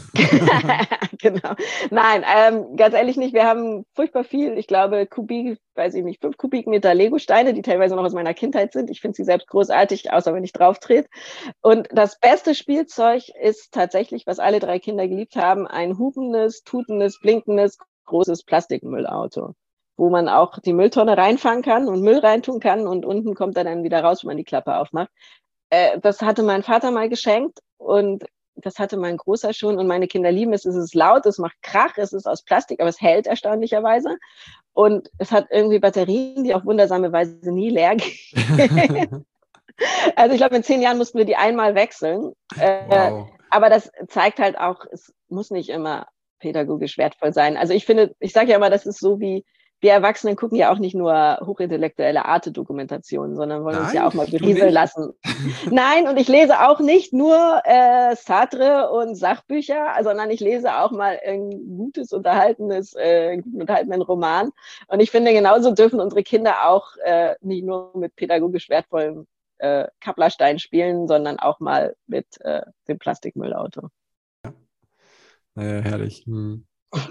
Genau. Nein, ähm, ganz ehrlich nicht. Wir haben furchtbar viel, ich glaube, Kubik, weiß ich nicht, fünf Kubikmeter Lego-Steine, die teilweise noch aus meiner Kindheit sind. Ich finde sie selbst großartig, außer wenn ich drauf trete. Und das beste Spielzeug ist tatsächlich, was alle drei Kinder geliebt haben, ein hupendes, tutendes, blinkendes, großes Plastikmüllauto, wo man auch die Mülltonne reinfangen kann und Müll reintun kann und unten kommt er dann wieder raus, wenn man die Klappe aufmacht. Äh, das hatte mein Vater mal geschenkt und das hatte mein Großer schon und meine Kinder lieben es. Es ist laut, es macht Krach, es ist aus Plastik, aber es hält erstaunlicherweise. Und es hat irgendwie Batterien, die auf wundersame Weise nie leer gehen. Also ich glaube, in zehn Jahren mussten wir die einmal wechseln. wow. Äh, aber das zeigt halt auch, es muss nicht immer pädagogisch wertvoll sein. Also ich finde, ich sage ja immer, das ist so wie, wir Erwachsenen gucken ja auch nicht nur hochintellectuelle Arte-Dokumentationen, sondern wollen Nein, uns ja auch mal du berieseln nicht? lassen. Nein, und ich lese auch nicht nur äh, Sartre und Sachbücher, sondern ich lese auch mal ein gutes, unterhaltenes, äh, guten, unterhaltenen Roman. Und ich finde, genauso dürfen unsere Kinder auch äh, nicht nur mit pädagogisch wertvollem äh, Kapplerstein spielen, sondern auch mal mit äh, dem Plastikmüllauto. Naja, herrlich. Hm.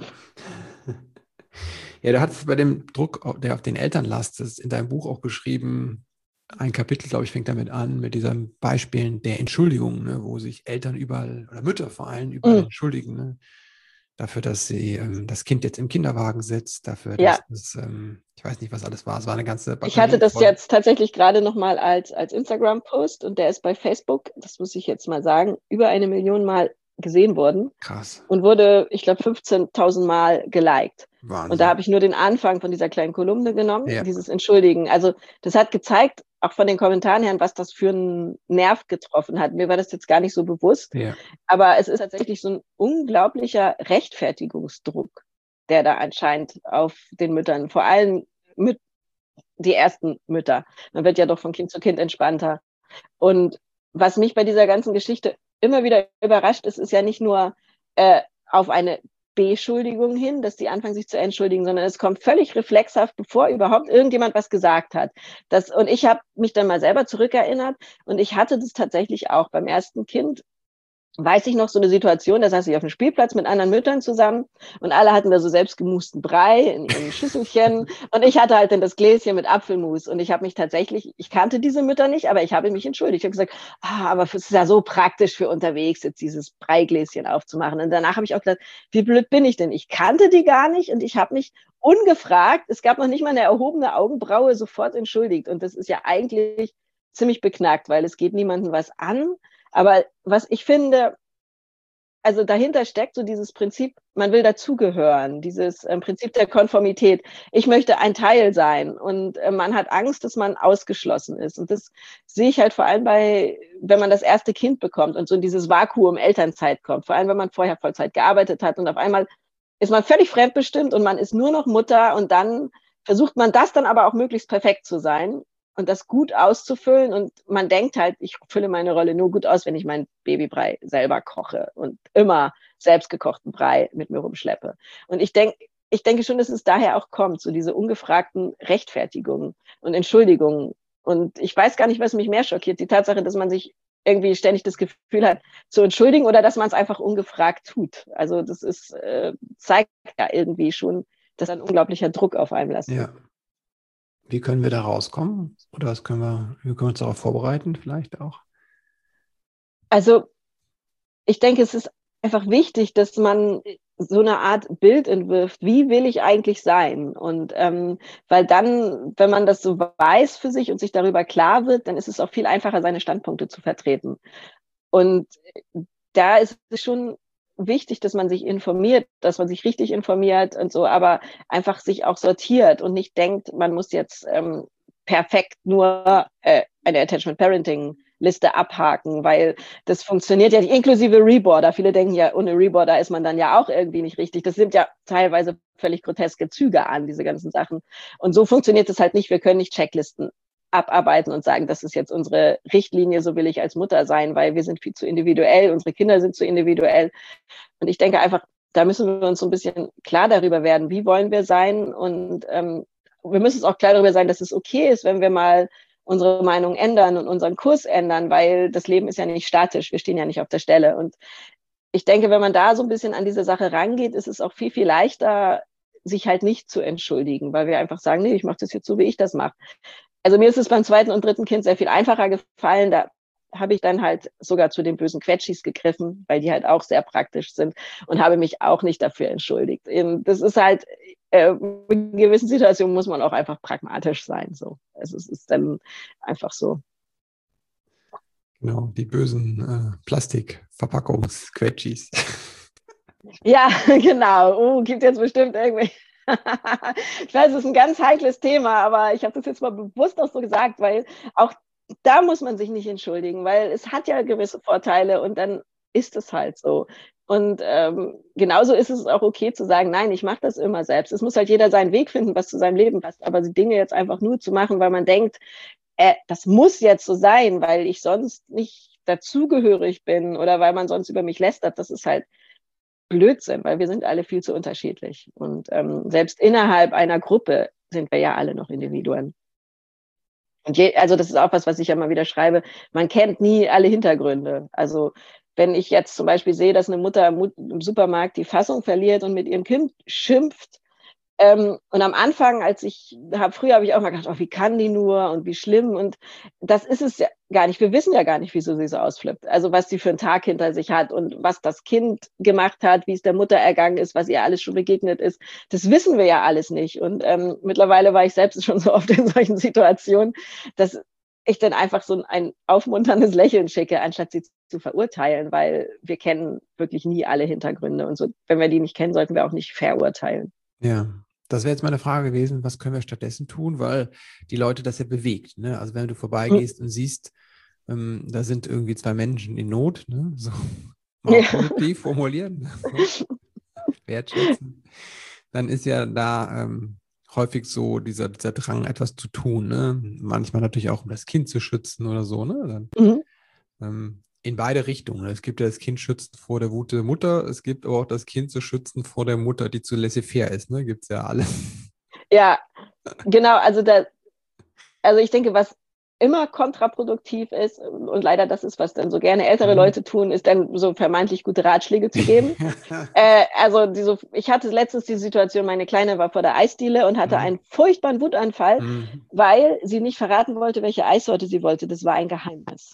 Ja, du hattest bei dem Druck, der auf den Eltern lastet, in deinem Buch auch beschrieben, ein Kapitel, glaube ich, fängt damit an, mit diesen Beispielen der Entschuldigung, ne, wo sich Eltern überall, oder Mütter vor allem, überall Mm. entschuldigen, ne, dafür, dass sie ähm, das Kind jetzt im Kinderwagen sitzt, dafür, Ja. dass es, ähm, ich weiß nicht, was alles war, es war eine ganze Batterie Ich hatte das voll. jetzt tatsächlich gerade nochmal als, als Instagram-Post und der ist bei Facebook, das muss ich jetzt mal sagen, über eine Million Mal gesehen worden. Krass. Und wurde, ich glaube, fünfzehntausend Mal geliked. Wahnsinn. Und da habe ich nur den Anfang von dieser kleinen Kolumne genommen, Ja. dieses Entschuldigen. Also das hat gezeigt, auch von den Kommentaren her, was das für einen Nerv getroffen hat. Mir war das jetzt gar nicht so bewusst. Ja. Aber es ist tatsächlich so ein unglaublicher Rechtfertigungsdruck, der da anscheinend auf den Müttern, vor allem mit die ersten Mütter. Man wird ja doch von Kind zu Kind entspannter. Und was mich bei dieser ganzen Geschichte immer wieder überrascht ist, ist ja nicht nur äh, auf eine Beschuldigung hin, dass die anfangen, sich zu entschuldigen, sondern es kommt völlig reflexhaft, bevor überhaupt irgendjemand was gesagt hat. Das, und ich habe mich dann mal selber zurückerinnert und ich hatte das tatsächlich auch beim ersten Kind. Weiß ich noch, so eine Situation, da saß ich auf dem Spielplatz mit anderen Müttern zusammen und alle hatten da so selbstgemusten Brei in ihren Schüsselchen und ich hatte halt dann das Gläschen mit Apfelmus und ich habe mich tatsächlich, ich kannte diese Mütter nicht, aber ich habe mich entschuldigt. Ich habe gesagt, ah, aber es ist ja so praktisch für unterwegs, jetzt dieses Breigläschen aufzumachen. Und danach habe ich auch gedacht, wie blöd bin ich denn? Ich kannte die gar nicht und ich habe mich ungefragt, es gab noch nicht mal eine erhobene Augenbraue, sofort entschuldigt. Und das ist ja eigentlich ziemlich beknackt, weil es geht niemandem was an. Aber was ich finde, also dahinter steckt so dieses Prinzip, man will dazugehören, dieses äh, Prinzip der Konformität. Ich möchte ein Teil sein und äh, man hat Angst, dass man ausgeschlossen ist. Und das sehe ich halt vor allem bei, wenn man das erste Kind bekommt und so in dieses Vakuum Elternzeit kommt, vor allem wenn man vorher Vollzeit gearbeitet hat und auf einmal ist man völlig fremdbestimmt und man ist nur noch Mutter und dann versucht man das dann aber auch möglichst perfekt zu sein. Und das gut auszufüllen. Und man denkt halt, ich fülle meine Rolle nur gut aus, wenn ich meinen Babybrei selber koche und immer selbstgekochten Brei mit mir rumschleppe. Und ich denke, ich denke schon, dass es daher auch kommt, so diese ungefragten Rechtfertigungen und Entschuldigungen. Und ich weiß gar nicht, was mich mehr schockiert. Die Tatsache, dass man sich irgendwie ständig das Gefühl hat, zu entschuldigen oder dass man es einfach ungefragt tut. Also das ist, äh, zeigt ja irgendwie schon, dass ein unglaublicher Druck auf einem lastet. Ja. Wie können wir da rauskommen? Oder was können wir, wie können wir uns darauf vorbereiten vielleicht auch? Also ich denke, es ist einfach wichtig, dass man so eine Art Bild entwirft. Wie will ich eigentlich sein? Und ähm, weil dann, wenn man das so weiß für sich und sich darüber klar wird, dann ist es auch viel einfacher, seine Standpunkte zu vertreten. Und da ist es schon wichtig, dass man sich informiert, dass man sich richtig informiert und so, aber einfach sich auch sortiert und nicht denkt, man muss jetzt ähm, perfekt nur äh, eine Attachment Parenting Liste abhaken, weil das funktioniert ja nicht, inklusive Reboarder. Viele denken ja, ohne Reboarder ist man dann ja auch irgendwie nicht richtig. Das sind ja teilweise völlig groteske Züge an, diese ganzen Sachen. Und so funktioniert es halt nicht. Wir können nicht Checklisten abarbeiten und sagen, das ist jetzt unsere Richtlinie, so will ich als Mutter sein, weil wir sind viel zu individuell, unsere Kinder sind zu individuell. Und ich denke einfach, da müssen wir uns so ein bisschen klar darüber werden, wie wollen wir sein. Und ähm, wir müssen uns auch klar darüber sein, dass es okay ist, wenn wir mal unsere Meinung ändern und unseren Kurs ändern, weil das Leben ist ja nicht statisch, wir stehen ja nicht auf der Stelle. Und ich denke, wenn man da so ein bisschen an diese Sache rangeht, ist es auch viel, viel leichter, sich halt nicht zu entschuldigen, weil wir einfach sagen, nee, ich mache das jetzt so, wie ich das mache. Also mir ist es beim zweiten und dritten Kind sehr viel einfacher gefallen. Da habe ich dann halt sogar zu den bösen Quetschis gegriffen, weil die halt auch sehr praktisch sind und habe mich auch nicht dafür entschuldigt. Das ist halt, äh, in gewissen Situationen muss man auch einfach pragmatisch sein. So. Also es ist dann einfach so. Genau, die bösen äh, Plastikverpackungsquetschis. Ja, genau. Oh, gibt jetzt bestimmt irgendwie. Ich weiß, es ist ein ganz heikles Thema, aber ich habe das jetzt mal bewusst auch so gesagt, weil auch da muss man sich nicht entschuldigen, weil es hat ja gewisse Vorteile und dann ist es halt so. Und ähm, genauso ist es auch okay zu sagen, nein, ich mache das immer selbst. Es muss halt jeder seinen Weg finden, was zu seinem Leben passt. Aber die Dinge jetzt einfach nur zu machen, weil man denkt, äh, das muss jetzt so sein, weil ich sonst nicht dazugehörig bin oder weil man sonst über mich lästert, das ist halt Blödsinn, weil wir sind alle viel zu unterschiedlich. Und ähm, selbst innerhalb einer Gruppe sind wir ja alle noch Individuen. Und je, also das ist auch was, was ich ja mal wieder schreibe. Man kennt nie alle Hintergründe. Also wenn ich jetzt zum Beispiel sehe, dass eine Mutter im Supermarkt die Fassung verliert und mit ihrem Kind schimpft, Ähm, und am Anfang, als ich habe, früher habe ich auch mal gedacht, oh, wie kann die nur und wie schlimm. Und das ist es ja gar nicht. Wir wissen ja gar nicht, wieso sie so ausflippt. Also was sie für einen Tag hinter sich hat und was das Kind gemacht hat, wie es der Mutter ergangen ist, was ihr alles schon begegnet ist. Das wissen wir ja alles nicht. Und ähm, mittlerweile war ich selbst schon so oft in solchen Situationen, dass ich dann einfach so ein aufmunterndes Lächeln schicke, anstatt sie zu verurteilen, weil wir kennen wirklich nie alle Hintergründe. Und so, wenn wir die nicht kennen, sollten wir auch nicht verurteilen. Ja, das wäre jetzt meine Frage gewesen, was können wir stattdessen tun, weil die Leute das ja bewegt. Ne? Also wenn du vorbeigehst mhm. und siehst, ähm, da sind irgendwie zwei Menschen in Not, ne? So mal ja. positiv formulieren, so. Wertschätzen, dann ist ja da ähm, häufig so dieser, dieser Drang, etwas zu tun, ne? Manchmal natürlich auch, um das Kind zu schützen oder so, ne? Dann, Mhm. ähm, in beide Richtungen. Es gibt ja das Kind schützen vor der Wut der Mutter, es gibt aber auch das Kind zu schützen vor der Mutter, die zu laissez-faire ist, ne? Gibt es ja alles. Ja, genau, also da, also ich denke, was immer kontraproduktiv ist, und leider das ist, was dann so gerne ältere Mhm. Leute tun, ist dann so vermeintlich gute Ratschläge zu geben. Äh, also diese, ich hatte letztens die Situation, meine Kleine war vor der Eisdiele und hatte Mhm. einen furchtbaren Wutanfall, Mhm. weil sie nicht verraten wollte, welche Eissorte sie wollte. Das war ein Geheimnis.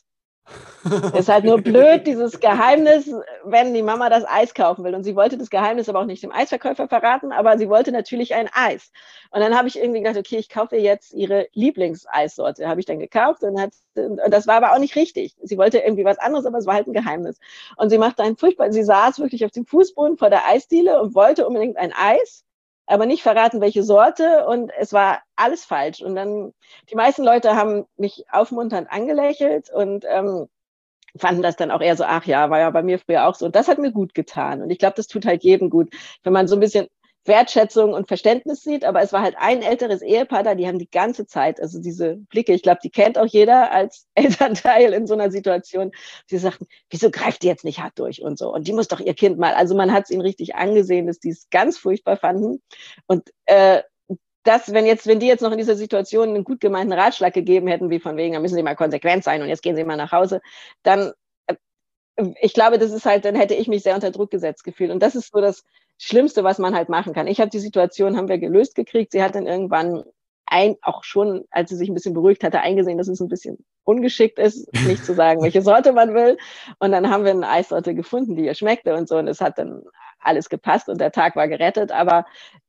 Ist halt nur Okay. blöd, dieses Geheimnis, wenn die Mama das Eis kaufen will. Und sie wollte das Geheimnis aber auch nicht dem Eisverkäufer verraten, aber sie wollte natürlich ein Eis. Und dann habe ich irgendwie gedacht, okay, ich kaufe jetzt ihre Lieblingseissorte. Habe ich dann gekauft und, hat, und das war aber auch nicht richtig. Sie wollte irgendwie was anderes, aber es war halt ein Geheimnis. Und sie machte einen furchtbar, sie saß wirklich auf dem Fußboden vor der Eisdiele und wollte unbedingt ein Eis, aber nicht verraten, welche Sorte. Und es war alles falsch. Und dann, die meisten Leute haben mich aufmunternd angelächelt und ähm, fanden das dann auch eher so, ach ja, war ja bei mir früher auch so. Und das hat mir gut getan. Und ich glaube, das tut halt jedem gut, wenn man so ein bisschen Wertschätzung und Verständnis sieht. Aber es war halt ein älteres Ehepaar da, die haben die ganze Zeit, also diese Blicke, ich glaube, die kennt auch jeder als Elternteil in so einer Situation. Die sagten, wieso greift die jetzt nicht hart durch und so? Und die muss doch ihr Kind mal, also man hat es ihnen richtig angesehen, dass die es ganz furchtbar fanden. Und äh, das, wenn jetzt, wenn die jetzt noch in dieser Situation einen gut gemeinten Ratschlag gegeben hätten, wie von wegen, da müssen Sie mal konsequent sein und jetzt gehen Sie mal nach Hause, dann, äh, ich glaube, das ist halt, dann hätte ich mich sehr unter Druck gesetzt gefühlt. Und das ist so das Schlimmste, was man halt machen kann. Ich habe die Situation, haben wir gelöst gekriegt. Sie hat dann irgendwann ein, auch schon, als sie sich ein bisschen beruhigt hatte, eingesehen, dass es ein bisschen ungeschickt ist, nicht zu sagen, welche Sorte man will. Und dann haben wir eine Eissorte gefunden, die ihr schmeckte und so. Und es hat dann alles gepasst und der Tag war gerettet. Aber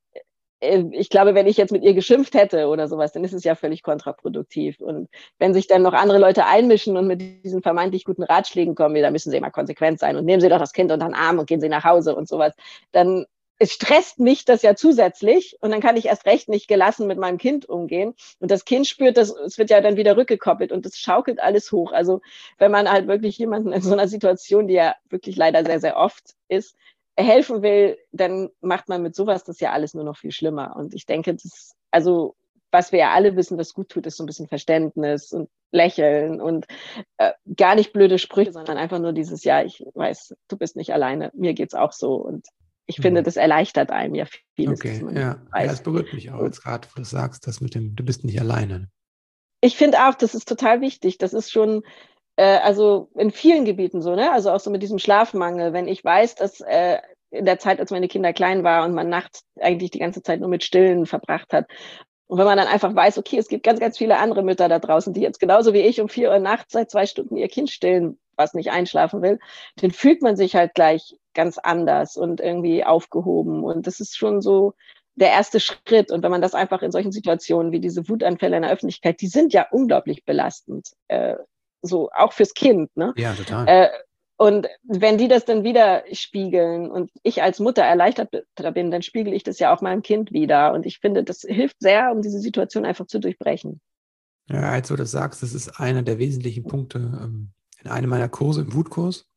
ich glaube, wenn ich jetzt mit ihr geschimpft hätte oder sowas, dann ist es ja völlig kontraproduktiv. Und wenn sich dann noch andere Leute einmischen und mit diesen vermeintlich guten Ratschlägen kommen, wie, da müssen Sie immer konsequent sein und nehmen Sie doch das Kind unter den Arm und gehen Sie nach Hause und sowas, dann es stresst mich das ja zusätzlich und dann kann ich erst recht nicht gelassen mit meinem Kind umgehen. Und das Kind spürt das, es wird ja dann wieder rückgekoppelt und das schaukelt alles hoch. Also wenn man halt wirklich jemanden in so einer Situation, die ja wirklich leider sehr, sehr oft ist, helfen will, dann macht man mit sowas das ja alles nur noch viel schlimmer. Und ich denke, das, also was wir ja alle wissen, was gut tut, ist so ein bisschen Verständnis und Lächeln und äh, gar nicht blöde Sprüche, sondern einfach nur dieses, ja, ich weiß, du bist nicht alleine, mir geht's auch so. Und ich finde, das erleichtert einem ja vieles, dass Okay, man ja. Ja, es weiß. berührt mich auch jetzt gerade, wo du sagst, das mit dem, du bist nicht alleine. Ich finde auch, das ist total wichtig. Das ist schon, äh, also in vielen Gebieten so, ne? Also auch so mit diesem Schlafmangel. Wenn ich weiß, dass äh, in der Zeit, als meine Kinder klein waren und man nachts eigentlich die ganze Zeit nur mit Stillen verbracht hat. Und wenn man dann einfach weiß, okay, es gibt ganz, ganz viele andere Mütter da draußen, die jetzt genauso wie ich um vier Uhr nachts seit zwei Stunden ihr Kind stillen, was nicht einschlafen will, dann fühlt man sich halt gleich ganz anders und irgendwie aufgehoben. Und das ist schon so der erste Schritt. Und wenn man das einfach in solchen Situationen wie diese Wutanfälle in der Öffentlichkeit, die sind ja unglaublich belastend, äh, so auch fürs Kind, ne? Ja, total. Äh, und wenn die das dann wieder spiegeln und ich als Mutter erleichtert bin, dann spiegel ich das ja auch meinem Kind wieder. Und ich finde, das hilft sehr, um diese Situation einfach zu durchbrechen. Ja, als du das sagst, das ist einer der wesentlichen Punkte ähm, in einem meiner Kurse, im Wutkurs.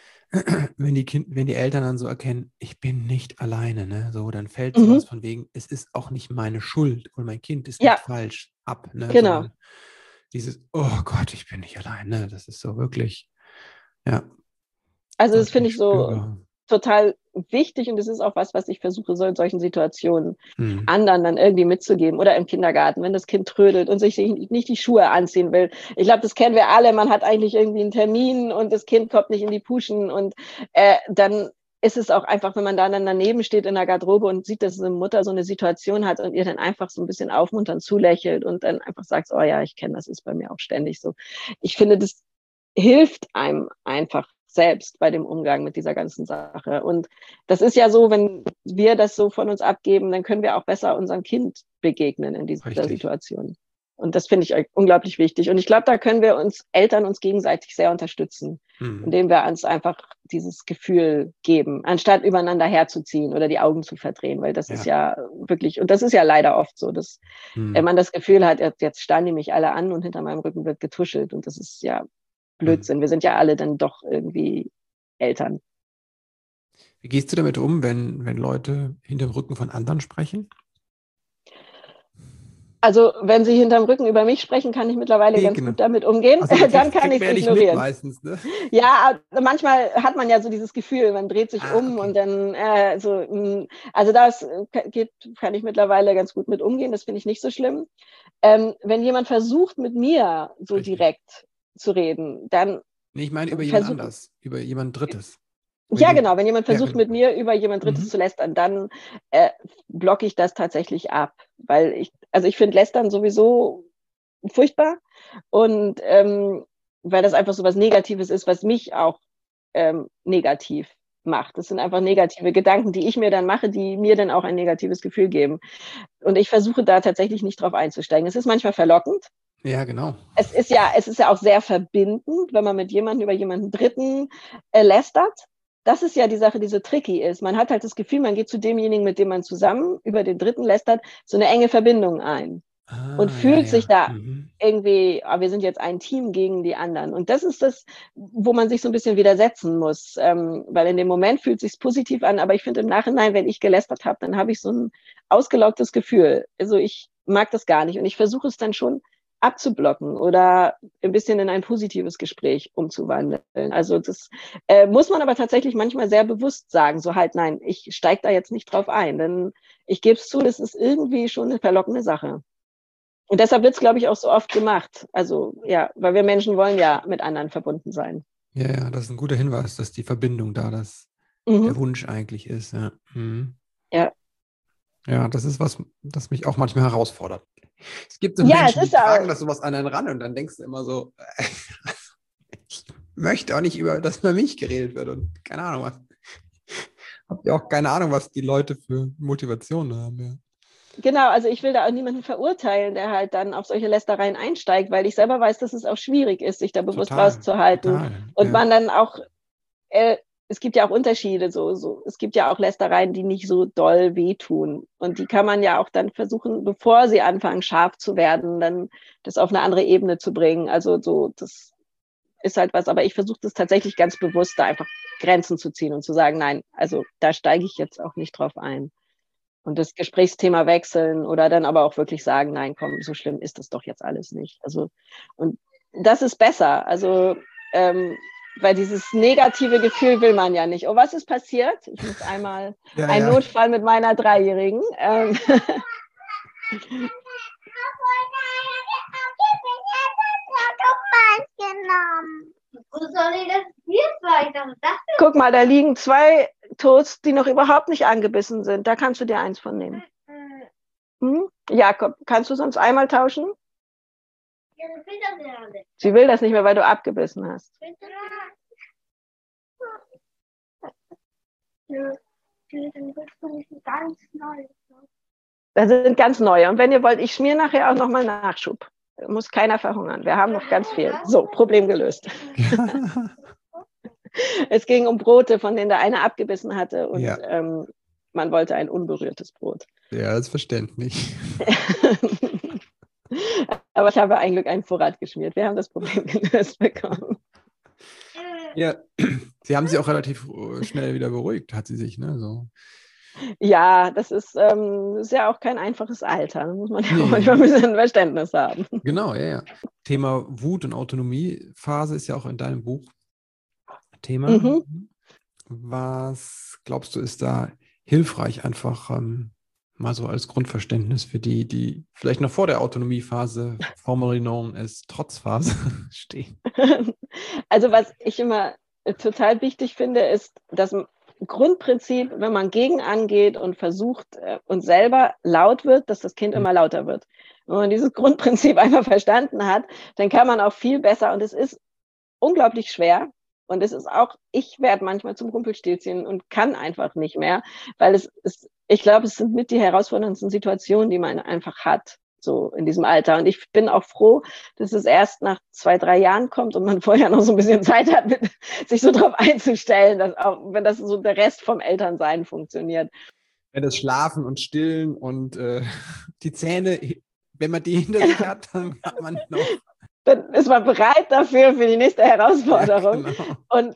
Wenn die Kind, wenn die Eltern dann so erkennen, ich bin nicht alleine, ne, so, dann fällt sowas Mhm. von wegen, es ist auch nicht meine Schuld und mein Kind ist nicht Ja, falsch ab, ne, genau. sondern dieses, oh Gott, ich bin nicht alleine, das ist so wirklich, ja, Also das finde deutlich ich so spürbar. total wichtig und das ist auch was, was ich versuche, so in solchen Situationen Hm. anderen dann irgendwie mitzugeben oder im Kindergarten, wenn das Kind trödelt und sich nicht die Schuhe anziehen will. Ich glaube, das kennen wir alle. Man hat eigentlich irgendwie einen Termin und das Kind kommt nicht in die Puschen und äh, dann ist es auch einfach, wenn man da dann daneben steht in der Garderobe und sieht, dass eine Mutter so eine Situation hat und ihr dann einfach so ein bisschen aufmunternd zulächelt und dann einfach sagt, oh ja, ich kenne das, ist bei mir auch ständig so. Ich finde, das hilft einem einfach selbst bei dem Umgang mit dieser ganzen Sache. Und das ist ja so, wenn wir das so von uns abgeben, dann können wir auch besser unserem Kind begegnen in dieser Richtig. Situation. Und das finde ich unglaublich wichtig. Und ich glaube, da können wir uns Eltern uns gegenseitig sehr unterstützen, Hm. indem wir uns einfach dieses Gefühl geben, anstatt übereinander herzuziehen oder die Augen zu verdrehen, weil das Ja. ist ja wirklich, und das ist ja leider oft so, dass Hm. man das Gefühl hat, jetzt starren die mich alle an und hinter meinem Rücken wird getuschelt. Und das ist ja Blödsinn. Wir sind ja alle dann doch irgendwie Eltern. Wie gehst du damit um, wenn, wenn Leute hinter dem Rücken von anderen sprechen? Also wenn Sie hinterm Rücken über mich sprechen, kann ich mittlerweile Nee, ganz genau. gut damit umgehen. Also, Dann kann ich kriegt man es ja nicht mit ignorieren. meistens, ne? Ja, manchmal hat man ja so dieses Gefühl, man dreht sich Ah, um okay. und dann äh, so, mh, also das äh, geht, kann ich mittlerweile ganz gut mit umgehen, das finde ich nicht so schlimm. Ähm, wenn jemand versucht, mit mir so Richtig. direkt zu reden, dann Nee, ich meine über jemand versuch, anders, über jemand Drittes. Wenn ja du, genau, wenn jemand ja, versucht, genau. mit mir über jemand Drittes Mhm. zu lästern, dann äh, blocke ich das tatsächlich ab, weil ich, also ich finde Lästern sowieso furchtbar und ähm, weil das einfach so was Negatives ist, was mich auch ähm, negativ macht. Das sind einfach negative Gedanken, die ich mir dann mache, die mir dann auch ein negatives Gefühl geben. Und ich versuche da tatsächlich nicht drauf einzusteigen. Es ist manchmal verlockend. Ja, genau. Es ist ja, es ist ja auch sehr verbindend, wenn man mit jemandem über jemanden Dritten äh, lästert. Das ist ja die Sache, die so tricky ist. Man hat halt das Gefühl, man geht zu demjenigen, mit dem man zusammen über den Dritten lästert, so eine enge Verbindung ein und Ah, ja, fühlt sich ja. da Mhm. irgendwie, ah, wir sind jetzt ein Team gegen die anderen. Und das ist das, wo man sich so ein bisschen widersetzen muss, ähm, weil in dem Moment fühlt es sich positiv an, aber ich finde im Nachhinein, wenn ich gelästert habe, dann habe ich so ein ausgelaugtes Gefühl. Also ich mag das gar nicht und ich versuche es dann schon abzublocken oder ein bisschen in ein positives Gespräch umzuwandeln. Also das äh, muss man aber tatsächlich manchmal sehr bewusst sagen, so halt, nein, ich steige da jetzt nicht drauf ein, denn ich gebe es zu, das ist irgendwie schon eine verlockende Sache. Und deshalb wird es, glaube ich, auch so oft gemacht. Also ja, weil wir Menschen wollen ja mit anderen verbunden sein. Ja, ja, das ist ein guter Hinweis, dass die Verbindung da, dass Mhm. der Wunsch eigentlich ist. Ja. Mhm. Ja. Ja, das ist was, das mich auch manchmal herausfordert. Es gibt so Ja, Menschen, es die ist ja tragen auch, das sowas an einen ran und dann denkst du immer so, ich möchte auch nicht über, dass über mich geredet wird und keine Ahnung was. Habt ihr auch keine Ahnung, was die Leute für Motivationen haben. Ja. genau, also ich will da auch niemanden verurteilen, der halt dann auf solche Lästereien einsteigt, weil ich selber weiß, dass es auch schwierig ist, sich da bewusst Total, rauszuhalten. total. Und Ja. man dann auch, äh, es gibt ja auch Unterschiede, so, so, es gibt ja auch Lästereien, die nicht so doll wehtun. Und die kann man ja auch dann versuchen, bevor sie anfangen, scharf zu werden, dann das auf eine andere Ebene zu bringen. Also so, das ist halt was, aber ich versuche das tatsächlich ganz bewusst, da einfach Grenzen zu ziehen und zu sagen, nein, also da steige ich jetzt auch nicht drauf ein. Und das Gesprächsthema wechseln oder dann aber auch wirklich sagen, nein, komm, so schlimm ist das doch jetzt alles nicht. Also, und das ist besser. Also, ähm, weil dieses negative Gefühl will man ja nicht. Oh, was ist passiert? Ich muss einmal Ja, ein ja. Notfall mit meiner Dreijährigen. Ähm, Wo soll ich das hier weiter? Guck mal, da liegen zwei Toasts, die noch überhaupt nicht angebissen sind. Da kannst du dir eins von nehmen. Hm? Jakob, kannst du sonst einmal tauschen? Sie will das nicht mehr, weil du abgebissen hast. Das sind ganz neue. Und wenn ihr wollt, ich schmier nachher auch nochmal Nachschub. Muss keiner verhungern. Wir haben noch ganz viel. So, Problem gelöst. Es ging um Brote, von denen der eine abgebissen hatte. Und Ja. ähm, man wollte ein unberührtes Brot. Ja, das ist verständlich. Aber ich habe ein Glück einen Vorrat geschmiert. Wir haben das Problem gelöst bekommen. Ja, Sie haben sie auch relativ schnell wieder beruhigt, hat sie sich, ne? So. Ja, das ist, ähm, ist ja auch kein einfaches Alter. Da muss man ja Nee. auch manchmal ein bisschen Verständnis haben. Genau, ja, ja. Thema Wut- und Autonomiephase ist ja auch in deinem Buch Thema. Mhm. Was glaubst du, ist da hilfreich, einfach ähm, mal so als Grundverständnis für die, die vielleicht noch vor der Autonomiephase, formerly known as Trotzphase, stehen? Also was ich immer total wichtig finde, ist das Grundprinzip, wenn man gegen angeht und versucht und selber laut wird, dass das Kind immer lauter wird. Wenn man dieses Grundprinzip einmal verstanden hat, dann kann man auch viel besser, und es ist unglaublich schwer, und es ist auch, ich werde manchmal zum Rumpelstilzchen und kann einfach nicht mehr, weil es ist, ich glaube, es sind mit die herausforderndsten Situationen, die man einfach hat, so in diesem Alter. Und ich bin auch froh, dass es erst nach zwei, drei Jahren kommt und man vorher noch so ein bisschen Zeit hat, mit, sich so darauf einzustellen, dass auch, wenn das so der Rest vom Elternsein funktioniert. Wenn das Schlafen und Stillen und äh, die Zähne, wenn man die hinter sich hat, dann hat man noch. Dann ist man bereit dafür, für die nächste Herausforderung. Ja, genau. Und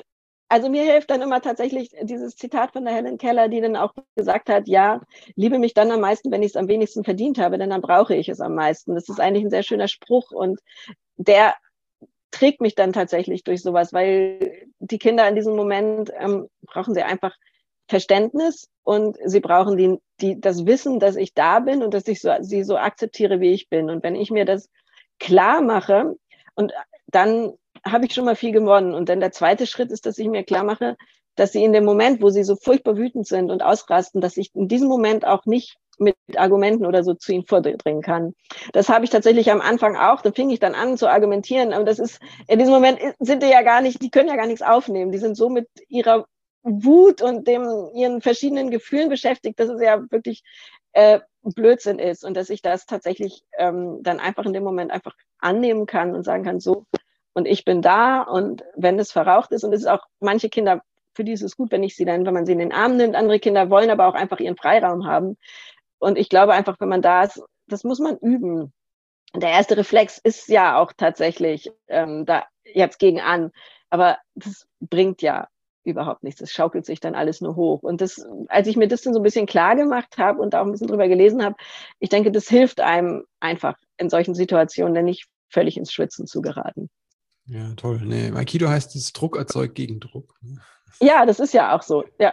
Also mir hilft dann immer tatsächlich dieses Zitat von der Helen Keller, die dann auch gesagt hat, ja, liebe mich dann am meisten, wenn ich es am wenigsten verdient habe, denn dann brauche ich es am meisten. Das ist eigentlich ein sehr schöner Spruch und der trägt mich dann tatsächlich durch sowas, weil die Kinder in diesem Moment ähm, brauchen sie einfach Verständnis und sie brauchen die, die, das Wissen, dass ich da bin und dass ich so, sie so akzeptiere, wie ich bin. Und wenn ich mir das klar mache, und dann habe ich schon mal viel gewonnen. Und dann der zweite Schritt ist, dass ich mir klar mache, dass sie in dem Moment, wo sie so furchtbar wütend sind und ausrasten, dass ich in diesem Moment auch nicht mit Argumenten oder so zu ihnen vordringen kann. Das habe ich tatsächlich am Anfang auch. Da fing ich dann an zu argumentieren. Aber das ist, in diesem Moment sind die ja gar nicht, die können ja gar nichts aufnehmen. Die sind so mit ihrer Wut und dem, ihren verschiedenen Gefühlen beschäftigt, dass es ja wirklich äh, Blödsinn ist und dass ich das tatsächlich ähm, dann einfach in dem Moment einfach annehmen kann und sagen kann, so, und ich bin da und wenn es verraucht ist und es ist auch, manche Kinder, für die ist es gut, wenn ich sie dann, wenn man sie in den Arm nimmt, andere Kinder wollen aber auch einfach ihren Freiraum haben und ich glaube einfach, wenn man da ist, das muss man üben. Der erste Reflex ist ja auch tatsächlich ähm, da jetzt gegen an, aber das bringt ja überhaupt nichts. Das schaukelt sich dann alles nur hoch. Und das, als ich mir das dann so ein bisschen klar gemacht habe und auch ein bisschen drüber gelesen habe, ich denke, das hilft einem einfach in solchen Situationen, dann nicht völlig ins Schwitzen zu geraten. Ja, toll. Nee, im Aikido heißt es, Druck erzeugt Gegendruck. Ja, das ist ja auch so, ja.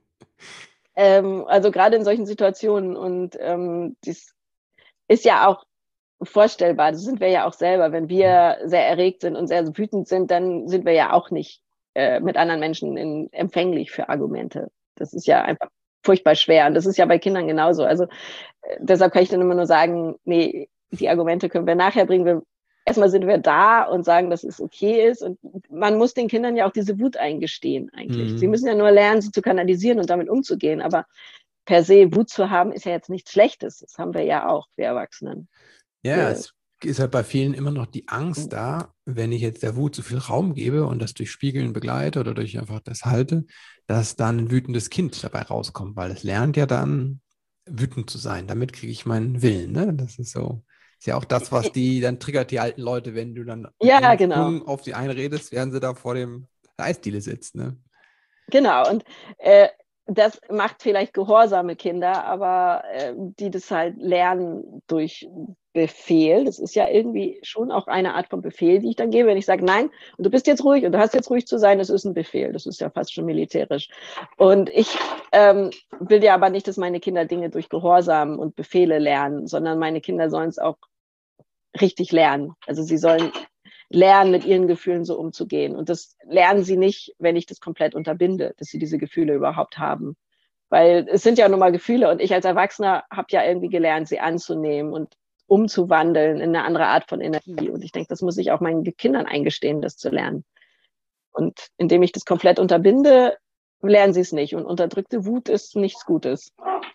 Ähm, also gerade in solchen Situationen und ähm, das ist ja auch vorstellbar, das sind wir ja auch selber. Wenn wir sehr erregt sind und sehr wütend sind, dann sind wir ja auch nicht äh, mit anderen Menschen in, empfänglich für Argumente. Das ist ja einfach furchtbar schwer und das ist ja bei Kindern genauso. Also äh, deshalb kann ich dann immer nur sagen, nee, die Argumente können wir nachher bringen. Wir, erstmal sind wir da und sagen, dass es okay ist und man muss den Kindern ja auch diese Wut eingestehen eigentlich. Mhm. Sie müssen ja nur lernen, sie zu kanalisieren und damit umzugehen, aber per se Wut zu haben, ist ja jetzt nichts Schlechtes. Das haben wir ja auch, wir Erwachsenen. Ja, es ist halt bei vielen immer noch die Angst da, wenn ich jetzt der Wut zu viel Raum gebe und das durch Spiegeln begleite oder durch einfach das halte, dass dann ein wütendes Kind dabei rauskommt, weil es lernt ja dann, wütend zu sein. Damit kriege ich meinen Willen. Ne? Das ist so, ist ja auch das, was die, dann triggert die alten Leute, wenn du dann ja, genau. auf sie einredest, während sie da vor dem Eisdiele sitzt. Ne? Genau, und äh, das macht vielleicht gehorsame Kinder, aber äh, die das halt lernen durch Befehl. Das ist ja irgendwie schon auch eine Art von Befehl, die ich dann gebe, wenn ich sage, nein, und du bist jetzt ruhig und du hast jetzt ruhig zu sein, das ist ein Befehl. Das ist ja fast schon militärisch. Und ich ähm, will ja aber nicht, dass meine Kinder Dinge durch Gehorsam und Befehle lernen, sondern meine Kinder sollen es auch richtig lernen. Also sie sollen lernen, mit ihren Gefühlen so umzugehen. Und das lernen sie nicht, wenn ich das komplett unterbinde, dass sie diese Gefühle überhaupt haben. Weil es sind ja nun mal Gefühle und ich als Erwachsener habe ja irgendwie gelernt, sie anzunehmen und umzuwandeln in eine andere Art von Energie. Und ich denke, das muss ich auch meinen Kindern eingestehen, das zu lernen. Und indem ich das komplett unterbinde, lernen sie es nicht. Und unterdrückte Wut ist nichts Gutes.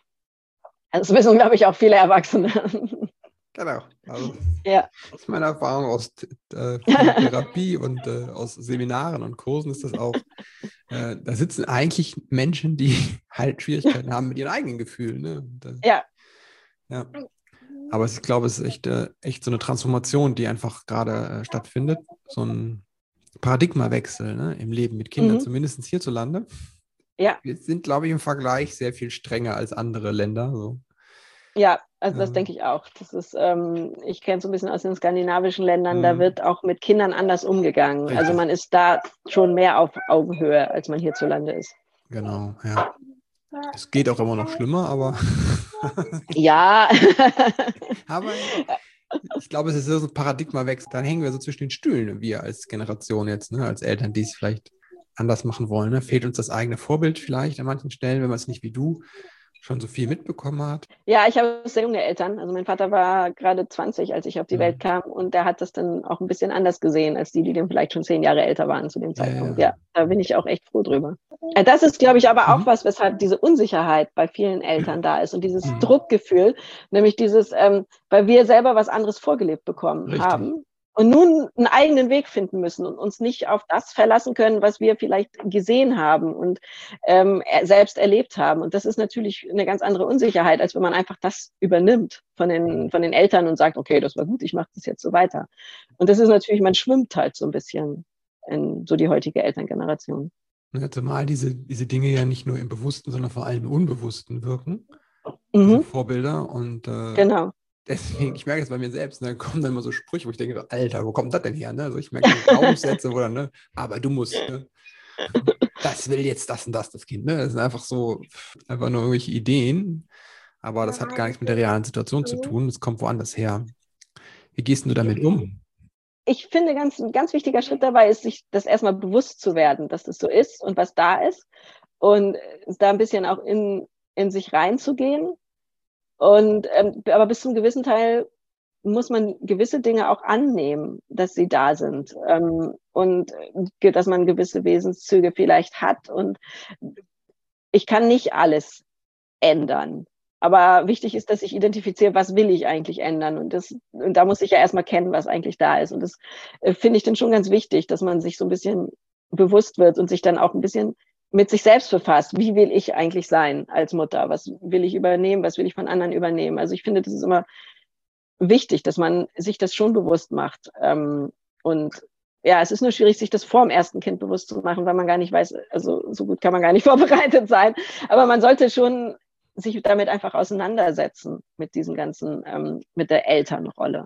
Das wissen, glaube ich, auch viele Erwachsene. Genau. Also, ja. Das ist meine Erfahrung aus äh, Therapie und äh, aus Seminaren und Kursen ist das auch. Äh, da sitzen eigentlich Menschen, die halt Schwierigkeiten haben mit ihren eigenen Gefühlen. Ne? Und, äh, ja. ja. Aber ich glaube, es ist echt, äh, echt so eine Transformation, die einfach gerade äh, stattfindet. So ein Paradigmawechsel, ne? Im Leben mit Kindern, mhm. zumindest hierzulande. Ja. Wir sind, glaube ich, im Vergleich sehr viel strenger als andere Länder. So. Ja, also das ähm. denke ich auch. Das ist, ähm, ich kenne es so ein bisschen aus den skandinavischen Ländern, mhm. da wird auch mit Kindern anders umgegangen. Richtig. Also man ist da schon mehr auf Augenhöhe, als man hierzulande ist. Genau, ja. Es geht auch immer noch schlimmer, aber ja. aber ich glaube, es ist so ein Paradigmawechsel. Dann hängen wir so zwischen den Stühlen, wir als Generation jetzt, ne? Als Eltern, die es vielleicht anders machen wollen. Ne? Fehlt uns das eigene Vorbild vielleicht an manchen Stellen, wenn man es nicht wie du schon so viel mitbekommen hat? Ja, ich habe sehr junge Eltern. Also mein Vater war gerade zwanzig, als ich auf die mhm. Welt kam und der hat das dann auch ein bisschen anders gesehen, als die, die dann vielleicht schon zehn Jahre älter waren zu dem Zeitpunkt. Ja, ja. ja da bin ich auch echt froh drüber. Das ist, glaube ich, aber auch mhm. was, weshalb diese Unsicherheit bei vielen Eltern da ist und dieses mhm. Druckgefühl, nämlich dieses, ähm, weil wir selber was anderes vorgelebt bekommen Richtig. haben. Und nun einen eigenen Weg finden müssen und uns nicht auf das verlassen können, was wir vielleicht gesehen haben und ähm, selbst erlebt haben. Und das ist natürlich eine ganz andere Unsicherheit, als wenn man einfach das übernimmt von den, von den Eltern und sagt, okay, das war gut, ich mache das jetzt so weiter. Und das ist natürlich, man schwimmt halt so ein bisschen in so die heutige Elterngeneration. Ne, zumal diese, diese Dinge ja nicht nur im Bewussten, sondern vor allem im Unbewussten wirken, diese Mhm, Vorbilder. Und äh, genau. deswegen, ich merke es bei mir selbst, ne, kommen dann immer so Sprüche, wo ich denke, so, Alter, wo kommt das denn her? Ne? Also ich merke so Glaubenssätze, wo dann, ne, aber du musst, ne? Das will jetzt das und das, das Kind. Ne? Das sind einfach so, einfach nur irgendwelche Ideen, aber das hat gar nichts mit der realen Situation zu tun. Das kommt woanders her. Wie gehst du damit um? Ich finde, ganz, ein ganz wichtiger Schritt dabei ist, sich das erstmal bewusst zu werden, dass das so ist und was da ist. Und da ein bisschen auch in, in sich reinzugehen. Und ähm, aber bis zum gewissen Teil muss man gewisse Dinge auch annehmen, dass sie da sind. Ähm, und äh, dass man gewisse Wesenszüge vielleicht hat. Und ich kann nicht alles ändern. Aber wichtig ist, dass ich identifiziere, was will ich eigentlich ändern. Und, das, und da muss ich ja erstmal kennen, was eigentlich da ist. Und das äh, finde ich dann schon ganz wichtig, dass man sich so ein bisschen bewusst wird und sich dann auch ein bisschen mit sich selbst befasst. Wie will ich eigentlich sein als Mutter? Was will ich übernehmen? Was will ich von anderen übernehmen? Also ich finde, das ist immer wichtig, dass man sich das schon bewusst macht. Ähm, und ja, es ist nur schwierig, sich das vor dem ersten Kind bewusst zu machen, weil man gar nicht weiß, also so gut kann man gar nicht vorbereitet sein. Aber man sollte schon sich damit einfach auseinandersetzen, mit diesem ganzen, ähm, mit der Elternrolle.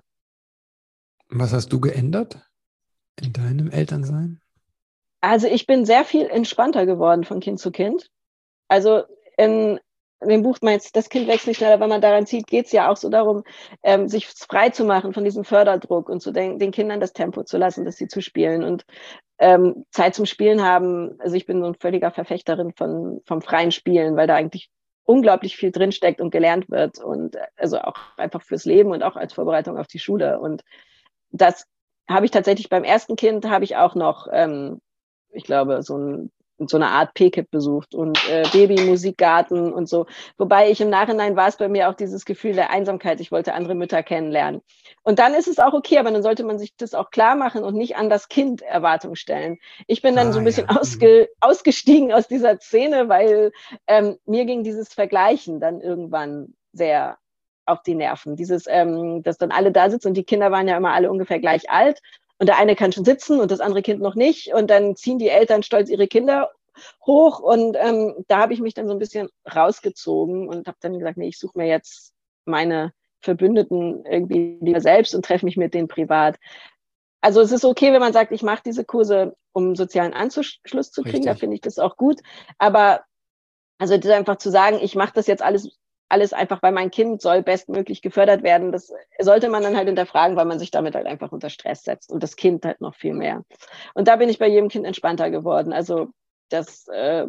Was hast du geändert in deinem Elternsein? Also ich bin sehr viel entspannter geworden von Kind zu Kind. Also in, in dem Buch meinst, das Kind wächst nicht schneller, wenn man daran zieht, geht es ja auch so darum, ähm, sich frei zu machen von diesem Förderdruck und zu den, den Kindern das Tempo zu lassen, dass sie zu spielen und ähm, Zeit zum Spielen haben. Also ich bin so ein völliger Verfechterin von, vom freien Spielen, weil da eigentlich unglaublich viel drinsteckt und gelernt wird und also auch einfach fürs Leben und auch als Vorbereitung auf die Schule. Und das habe ich tatsächlich beim ersten Kind, habe ich auch noch, ähm, ich glaube, so, ein, so eine Art P K I P besucht und äh, Babymusikgarten und so. Wobei ich im Nachhinein war es bei mir auch dieses Gefühl der Einsamkeit. Ich wollte andere Mütter kennenlernen. Und dann ist es auch okay, aber dann sollte man sich das auch klar machen und nicht an das Kind Erwartung stellen. Ich bin dann Ah, so ein bisschen ja. ausge, ausgestiegen aus dieser Szene, weil ähm, mir ging dieses Vergleichen dann irgendwann sehr auf die Nerven. Dieses, ähm, dass dann alle da sitzen und die Kinder waren ja immer alle ungefähr gleich alt und der eine kann schon sitzen und das andere Kind noch nicht und dann ziehen die Eltern stolz ihre Kinder hoch und ähm, da habe ich mich dann so ein bisschen rausgezogen und habe dann gesagt, nee, ich suche mir jetzt meine Verbündeten irgendwie lieber selbst und treffe mich mit denen privat. Also es ist okay, wenn man sagt, ich mache diese Kurse, um sozialen Anschluss zu kriegen, Richtig. da finde ich das auch gut, aber also das einfach zu sagen, ich mache das jetzt alles alles einfach, weil mein Kind soll bestmöglich gefördert werden. Das sollte man dann halt hinterfragen, weil man sich damit halt einfach unter Stress setzt und das Kind halt noch viel mehr. Und da bin ich bei jedem Kind entspannter geworden. Also das, äh,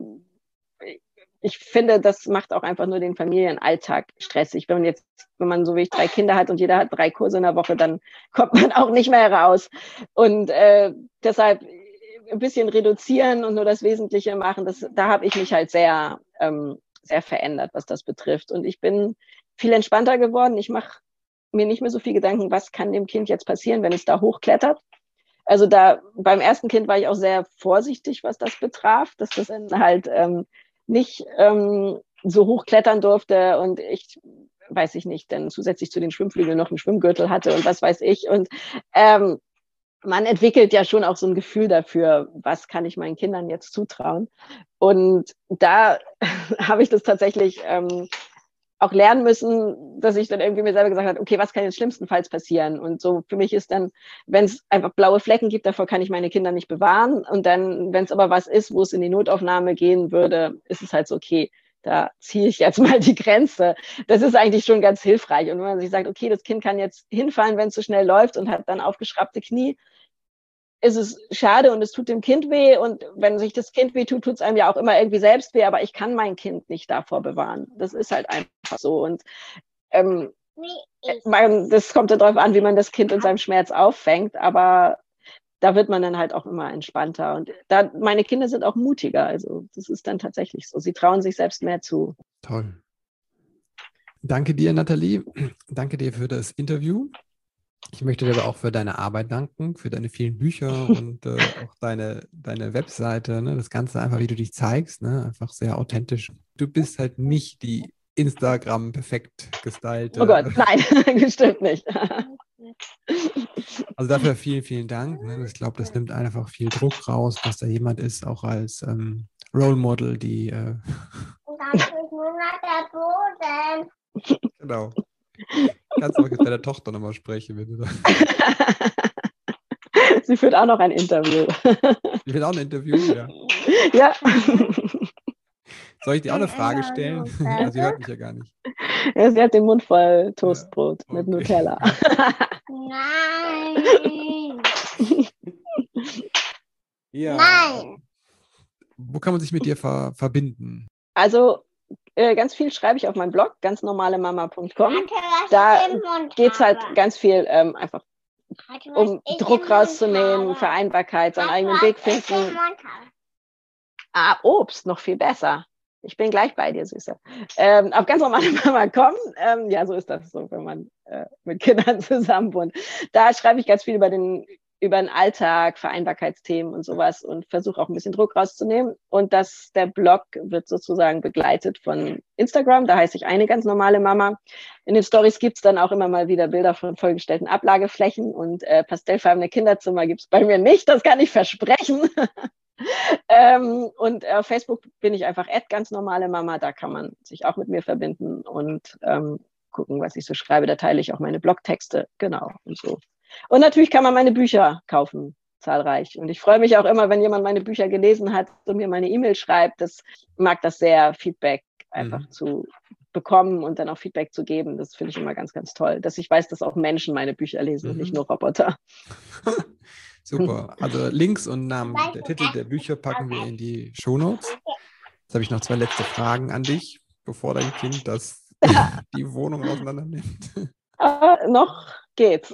ich finde, das macht auch einfach nur den Familienalltag stressig. Wenn man jetzt, wenn man so wie ich drei Kinder hat und jeder hat drei Kurse in der Woche, dann kommt man auch nicht mehr raus. Und äh, deshalb ein bisschen reduzieren und nur das Wesentliche machen, das, da habe ich mich halt sehr ähm, sehr verändert, was das betrifft. Und ich bin viel entspannter geworden. Ich mache mir nicht mehr so viel Gedanken, was kann dem Kind jetzt passieren, wenn es da hochklettert. Also da beim ersten Kind war ich auch sehr vorsichtig, was das betraf, dass das dann halt ähm, nicht ähm, so hochklettern durfte und ich weiß ich nicht, dann zusätzlich zu den Schwimmflügeln noch einen Schwimmgürtel hatte und was weiß ich. Und ähm, man entwickelt ja schon auch so ein Gefühl dafür, was kann ich meinen Kindern jetzt zutrauen. Und da habe ich das tatsächlich ähm, auch lernen müssen, dass ich dann irgendwie mir selber gesagt habe, okay, was kann jetzt schlimmstenfalls passieren? Und so für mich ist dann, wenn es einfach blaue Flecken gibt, davor kann ich meine Kinder nicht bewahren. Und dann, wenn es aber was ist, wo es in die Notaufnahme gehen würde, ist es halt so, okay, da ziehe ich jetzt mal die Grenze. Das ist eigentlich schon ganz hilfreich. Und wenn man sich sagt, okay, das Kind kann jetzt hinfallen, wenn es so schnell läuft und hat dann aufgeschraubte Knie, ist es schade und es tut dem Kind weh. Und wenn sich das Kind weh tut, tut es einem ja auch immer irgendwie selbst weh. Aber ich kann mein Kind nicht davor bewahren. Das ist halt einfach so. Und ähm, das kommt dann darauf an, wie man das Kind in seinem Schmerz auffängt. Aber da wird man dann halt auch immer entspannter. Und da, meine Kinder sind auch mutiger. Also das ist dann tatsächlich so. Sie trauen sich selbst mehr zu. Toll. Danke dir, Nathalie. Danke dir für das Interview. Ich möchte dir aber auch für deine Arbeit danken, für deine vielen Bücher und äh, auch deine, deine Webseite, ne? Das Ganze einfach, wie du dich zeigst, ne? Einfach sehr authentisch. Du bist halt nicht die Instagram perfekt gestylte. Oh Gott, nein, bestimmt nicht. Also dafür vielen, vielen Dank. Ne? Ich glaube, das nimmt einfach viel Druck raus, dass da jemand ist, auch als ähm, Role Model, die äh, genau. Kannst auch jetzt bei der Tochter nochmal sprechen, wenn du da. Sie führt auch noch ein Interview. Ich will auch ein Interview, ja. Ja. Soll ich dir auch eine Frage stellen? Also, sie hört mich ja gar nicht. Ja, sie hat den Mund voll Toastbrot Ja, mit okay. Nutella. Nein. Ja. Nein. Wo kann man sich mit dir ver verbinden? Also äh, ganz viel schreibe ich auf meinem Blog, ganz normale mama punkt com. Warte, was Da ich im Mund geht es halt habe. ganz viel ähm, einfach Warte, was um ich Druck im Mund rauszunehmen, habe. Vereinbarkeit, seinen Warte, eigenen was Weg ich im finden. Mund habe. Ah, Obst, noch viel besser. Ich bin gleich bei dir, Süße. Ähm, auf ganz normale Mama punkt com. Ähm, ja, so ist das so, wenn man äh, mit Kindern zusammen wohnt. Da schreibe ich ganz viel über den, über den Alltag, Vereinbarkeitsthemen und sowas und versuche auch ein bisschen Druck rauszunehmen. Und das, der Blog wird sozusagen begleitet von Instagram. Da heiße ich eine ganz normale Mama. In den Stories gibt es dann auch immer mal wieder Bilder von vollgestellten Ablageflächen und äh, pastellfarbene Kinderzimmer gibt es bei mir nicht. Das kann ich versprechen. ähm, und auf Facebook bin ich einfach ganz normale Mama. Da kann man sich auch mit mir verbinden und ähm, gucken, was ich so schreibe. Da teile ich auch meine Blogtexte. Genau. Und so. Und natürlich kann man meine Bücher kaufen, zahlreich. Und ich freue mich auch immer, wenn jemand meine Bücher gelesen hat und mir meine E-Mail schreibt. Das mag das sehr, Feedback einfach mhm. zu bekommen und dann auch Feedback zu geben. Das finde ich immer ganz, ganz toll, dass ich weiß, dass auch Menschen meine Bücher lesen mhm. und nicht nur Roboter. Super. Also Links und Namen, der Titel der Bücher packen wir in die Shownotes. Jetzt habe ich noch zwei letzte Fragen an dich, bevor dein Kind das die Wohnung auseinander nimmt. Äh, noch geht's.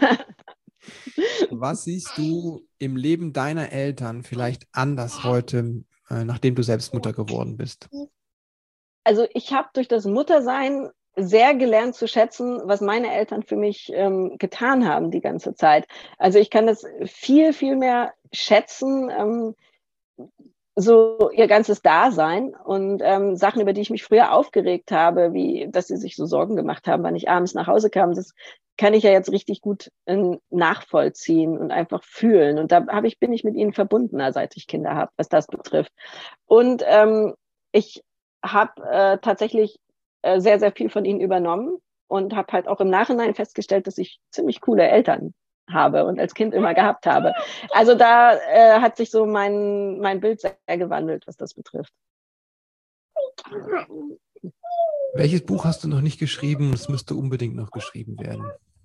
Was siehst du im Leben deiner Eltern vielleicht anders heute, äh, nachdem du selbst Mutter geworden bist? Also ich habe durch das Muttersein sehr gelernt zu schätzen, was meine Eltern für mich ähm, getan haben die ganze Zeit. Also ich kann das viel, viel mehr schätzen, ähm, so ihr ganzes Dasein und ähm, Sachen, über die ich mich früher aufgeregt habe, wie dass sie sich so Sorgen gemacht haben, wann ich abends nach Hause kam, das kann ich ja jetzt richtig gut äh, nachvollziehen und einfach fühlen. Und da hab ich, bin ich mit ihnen verbundener, seit ich Kinder habe, was das betrifft. Und ähm, ich habe äh, tatsächlich äh, sehr, sehr viel von ihnen übernommen und habe halt auch im Nachhinein festgestellt, dass ich ziemlich coole Eltern habe und als Kind immer gehabt habe. Also da äh, hat sich so mein, mein Bild sehr gewandelt, was das betrifft. Welches Buch hast du noch nicht geschrieben? Es müsste unbedingt noch geschrieben werden.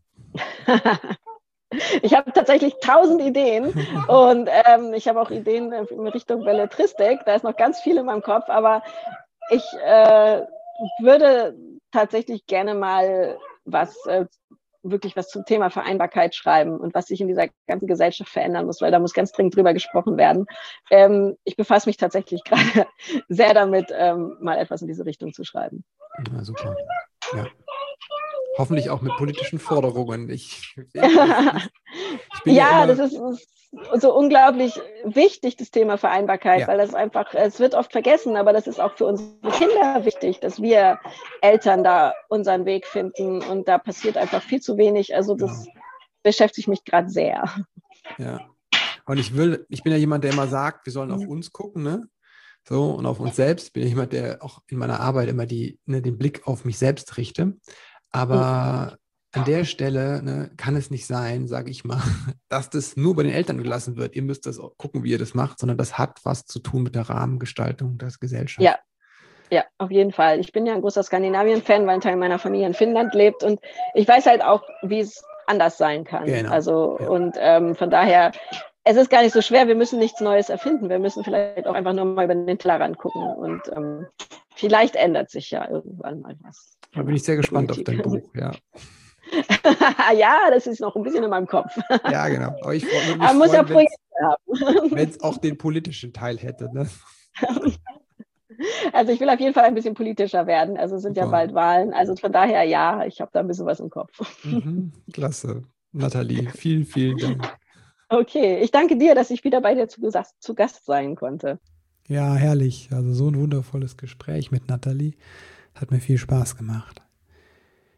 Ich habe tatsächlich tausend Ideen und ähm, ich habe auch Ideen in Richtung Belletristik. Da ist noch ganz viel in meinem Kopf, aber ich äh, würde tatsächlich gerne mal was äh, wirklich was zum Thema Vereinbarkeit schreiben und was sich in dieser ganzen Gesellschaft verändern muss, weil da muss ganz dringend drüber gesprochen werden. Ähm, ich befasse mich tatsächlich gerade sehr damit, ähm, mal etwas in diese Richtung zu schreiben. Na, super. Ja. Hoffentlich auch mit politischen Forderungen. Ich, ich, ich bin ja, ja immer, das ist, ist so unglaublich wichtig, das Thema Vereinbarkeit, ja. weil das einfach, es wird oft vergessen, aber das ist auch für unsere Kinder wichtig, dass wir Eltern da unseren Weg finden und da passiert einfach viel zu wenig. Also das ja. beschäftigt mich gerade sehr. Ja, und ich will, ich bin ja jemand, der immer sagt, wir sollen auf uns gucken, ne? So, und auf uns selbst. Bin ich jemand, der auch in meiner Arbeit immer die, ne, den Blick auf mich selbst richte. Aber an der Stelle ne, kann es nicht sein, sage ich mal, dass das nur bei den Eltern gelassen wird. Ihr müsst das auch gucken, wie ihr das macht, sondern das hat was zu tun mit der Rahmengestaltung der Gesellschaft. Ja, ja, auf jeden Fall. Ich bin ja ein großer Skandinavien-Fan, weil ein Teil meiner Familie in Finnland lebt und ich weiß halt auch, wie es anders sein kann. Genau. Also ja. und ähm, von daher, es ist gar nicht so schwer, wir müssen nichts Neues erfinden. Wir müssen vielleicht auch einfach nur mal über den Tellerrand gucken und ähm, vielleicht ändert sich ja irgendwann mal was. Da bin ich sehr gespannt auf dein Buch, ja. Ja, das ist noch ein bisschen in meinem Kopf. Ja, genau. Aber ich würde mich Man muss ja freuen, Projekte haben. wenn es auch den politischen Teil hätte. Ne? Also ich will auf jeden Fall ein bisschen politischer werden. Also es sind Super. ja bald Wahlen. Also von daher, ja, ich habe da ein bisschen was im Kopf. Mhm, klasse. Nathalie, vielen, vielen Dank. Okay, ich danke dir, dass ich wieder bei dir zu, zu Gast sein konnte. Ja, herrlich. Also so ein wundervolles Gespräch mit Nathalie. Hat mir viel Spaß gemacht.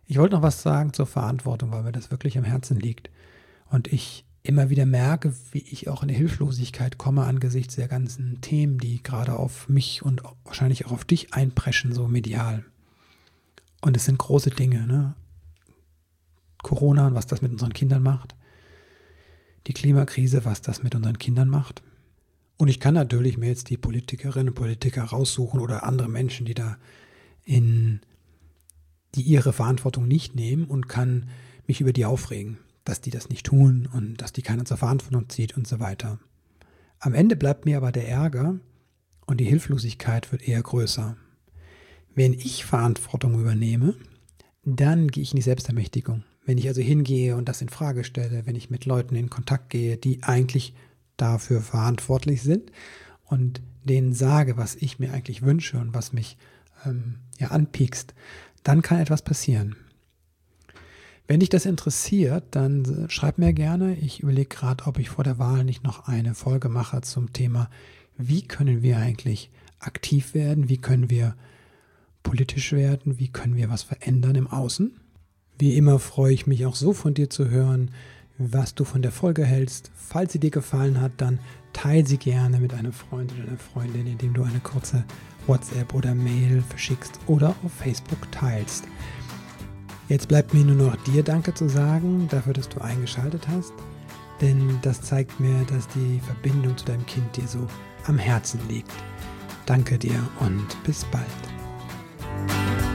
Ich wollte noch was sagen zur Verantwortung, weil mir das wirklich am Herzen liegt. Und ich immer wieder merke, wie ich auch in eine Hilflosigkeit komme angesichts der ganzen Themen, die gerade auf mich und wahrscheinlich auch auf dich einpreschen, so medial. Und es sind große Dinge, ne? Corona und was das mit unseren Kindern macht. Die Klimakrise, was das mit unseren Kindern macht. Und ich kann natürlich mir jetzt die Politikerinnen und Politiker raussuchen oder andere Menschen, die da in, die ihre Verantwortung nicht nehmen und kann mich über die aufregen, dass die das nicht tun und dass die keiner zur Verantwortung zieht und so weiter. Am Ende bleibt mir aber der Ärger und die Hilflosigkeit wird eher größer. Wenn ich Verantwortung übernehme, dann gehe ich in die Selbstermächtigung. Wenn ich also hingehe und das in Frage stelle, wenn ich mit Leuten in Kontakt gehe, die eigentlich dafür verantwortlich sind und denen sage, was ich mir eigentlich wünsche und was mich ähm, ja anpiekst, dann kann etwas passieren. Wenn dich das interessiert, dann schreib mir gerne. Ich überlege gerade, ob ich vor der Wahl nicht noch eine Folge mache zum Thema, wie können wir eigentlich aktiv werden, wie können wir politisch werden, wie können wir was verändern im Außen. Wie immer freue ich mich auch so von dir zu hören, was du von der Folge hältst. Falls sie dir gefallen hat, dann teile sie gerne mit einem Freund oder einer Freundin, indem du eine kurze WhatsApp oder Mail verschickst oder auf Facebook teilst. Jetzt bleibt mir nur noch dir Danke zu sagen, dafür, dass du eingeschaltet hast, denn das zeigt mir, dass die Verbindung zu deinem Kind dir so am Herzen liegt. Danke dir und bis bald.